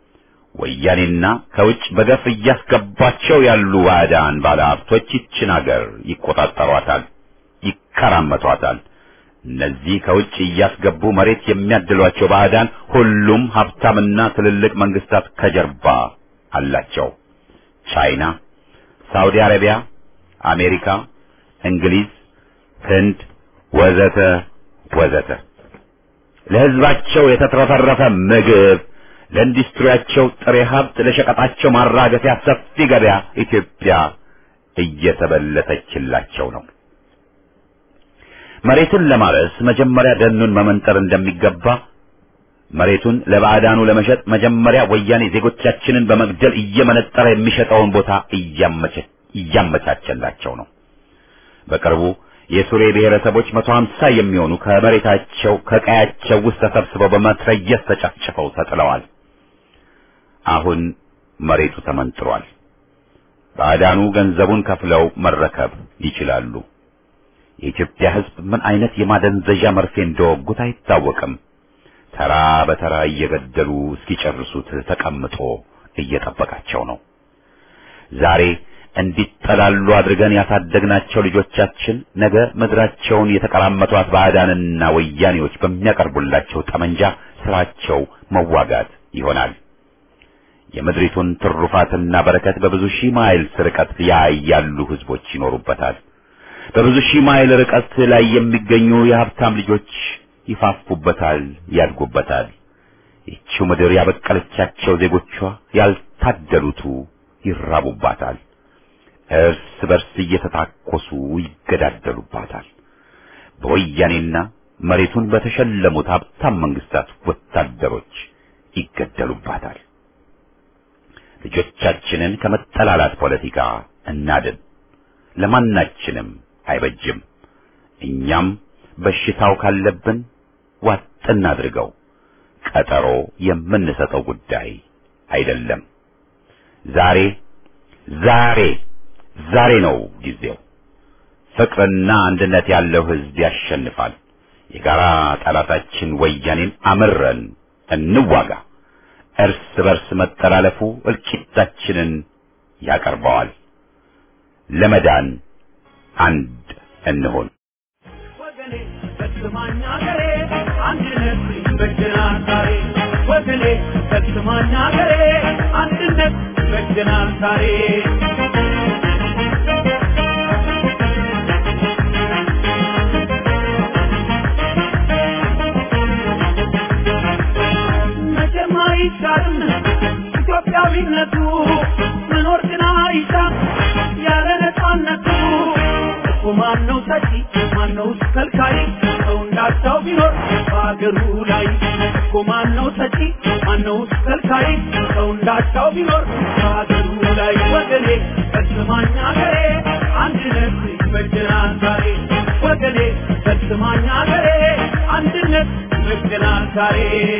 ወያኔና ከውጭ በገፍ እያስገባቸው ያሉ ባዕዳን ባለሀብቶች ይችን አገር ይቆጣጠሯታል፣ ይከራመቷታል። እነዚህ ከውጭ እያስገቡ መሬት የሚያድሏቸው ባዕዳን ሁሉም ሀብታምና ትልልቅ መንግስታት ከጀርባ አላቸው። ቻይና፣ ሳውዲ አረቢያ፣ አሜሪካ፣ እንግሊዝ፣ ህንድ ወዘተ ወዘተ ለህዝባቸው የተትረፈረፈ ምግብ፣ ለኢንዱስትሪያቸው ጥሬ ሀብት፣ ለሸቀጣቸው ማራገፊያ ሰፊ ገበያ ኢትዮጵያ እየተበለተችላቸው ነው። መሬትን ለማረስ መጀመሪያ ደኑን መመንጠር እንደሚገባ መሬቱን ለባዕዳኑ ለመሸጥ መጀመሪያ ወያኔ ዜጎቻችንን በመግደል እየመነጠረ የሚሸጠውን ቦታ እያመቻቸላቸው ነው። በቅርቡ የሱሬ ብሔረሰቦች መቶ ሀምሳ የሚሆኑ ከመሬታቸው ከቀያቸው ውስጥ ተሰብስበው በመትረየስ ተጨፍጭፈው ተጥለዋል። አሁን መሬቱ ተመንጥሯል። ባዕዳኑ ገንዘቡን ከፍለው መረከብ ይችላሉ። የኢትዮጵያ ሕዝብ ምን አይነት የማደንዘዣ መርፌ እንደወጉት አይታወቅም። ተራ በተራ እየገደሉ እስኪጨርሱት ተቀምጦ እየጠበቃቸው ነው። ዛሬ እንዲጠላሉ አድርገን ያሳደግናቸው ልጆቻችን ነገ ምድራቸውን የተቀራመቷት ባዕዳንና ወያኔዎች በሚያቀርቡላቸው ጠመንጃ ስራቸው መዋጋት ይሆናል። የምድሪቱን ትሩፋትና በረከት በብዙ ሺህ ማይል ርቀት ላይ ያሉ ህዝቦች ይኖሩበታል። በብዙ ሺህ ማይል ርቀት ላይ የሚገኙ የሀብታም ልጆች ይፋፉበታል፣ ያድጉበታል። ይህችው ምድር ያበቀለቻቸው ዜጎቿ ያልታደሉቱ ይራቡባታል። እርስ በርስ እየተታኮሱ ይገዳደሉባታል። በወያኔና መሬቱን በተሸለሙት ሀብታም መንግስታት ወታደሮች ይገደሉባታል። ልጆቻችንን ከመጠላላት ፖለቲካ እናድን። ለማናችንም አይበጅም። እኛም በሽታው ካለብን ዋጥ እናድርገው። ቀጠሮ የምንሰጠው ጉዳይ አይደለም። ዛሬ ዛሬ ዛሬ ነው ጊዜው። ፍቅርና አንድነት ያለው ህዝብ ያሸንፋል። የጋራ ጠላታችን ወያኔን አምረን እንዋጋ። እርስ በርስ መጠላለፉ እልቂታችንን ያቀርበዋል። ለመዳን አንድ እንሆን። ወገኔ በስማኛ ገሬ አንድነት ይበጀናል ዛሬ ወገኔ በስማኛ ገሬ አንድነት ይበጀናል ዛሬ ይቻላል ኢትዮጵያዊነቱ መኖር ግን አይቻል ያለ ነፃነቱ እኮ ማነው ሰጪ ማነው ከልካይ ሰው እንዳቻው ቢኖር በአገሩ ላይ እኮ ማነው ሰጪ ማነው ከልካይ ሰው እንዳቻው ቢኖር በአገሩ ላይ ወገኔ በስማኛ ገሬ አንድነት ይበጀናል ዛሬ ወገኔ በስማኛ ገሬ አንድነት ይበጀናል ዛሬ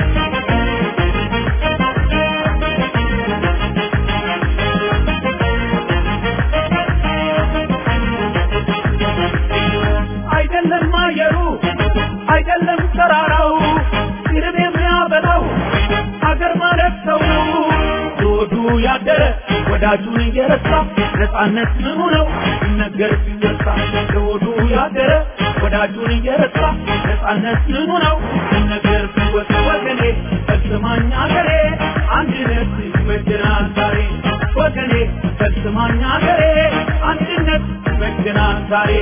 አይደለም ተራራው ሲርብ የሚያበላው አገር ማለት ሰው ዶዱ ያደረ ወዳጁን እየረሳ ነፃነት ምኑ ነው ይነገር ሲወሳ ዶዱ ያደረ ወዳጁን እየረሳ ነፃነት ምኑ ነው ይነገር ሲወሳ ወገኔ በስማኛ ገሬ አንድነት ይበጀናል ዛሬ ወገኔ በስማኛ ገሬ አንድነት ይበጀናል ዛሬ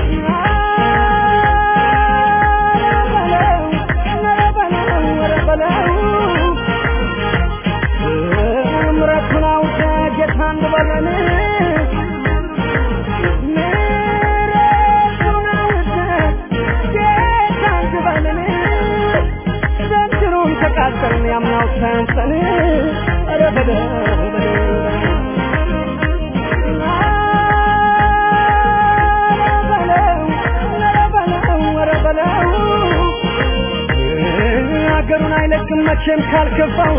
መቼም ካልከፋው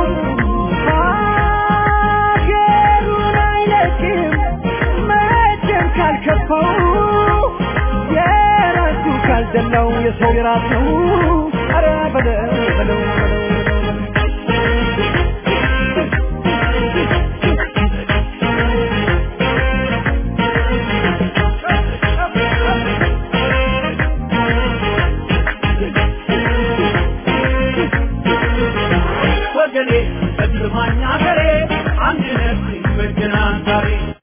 አገሩን አይለቅም መቼም ካልከፋው የራሱ ካልደላው የሰው የራስ ነው ኧረ በለው በለው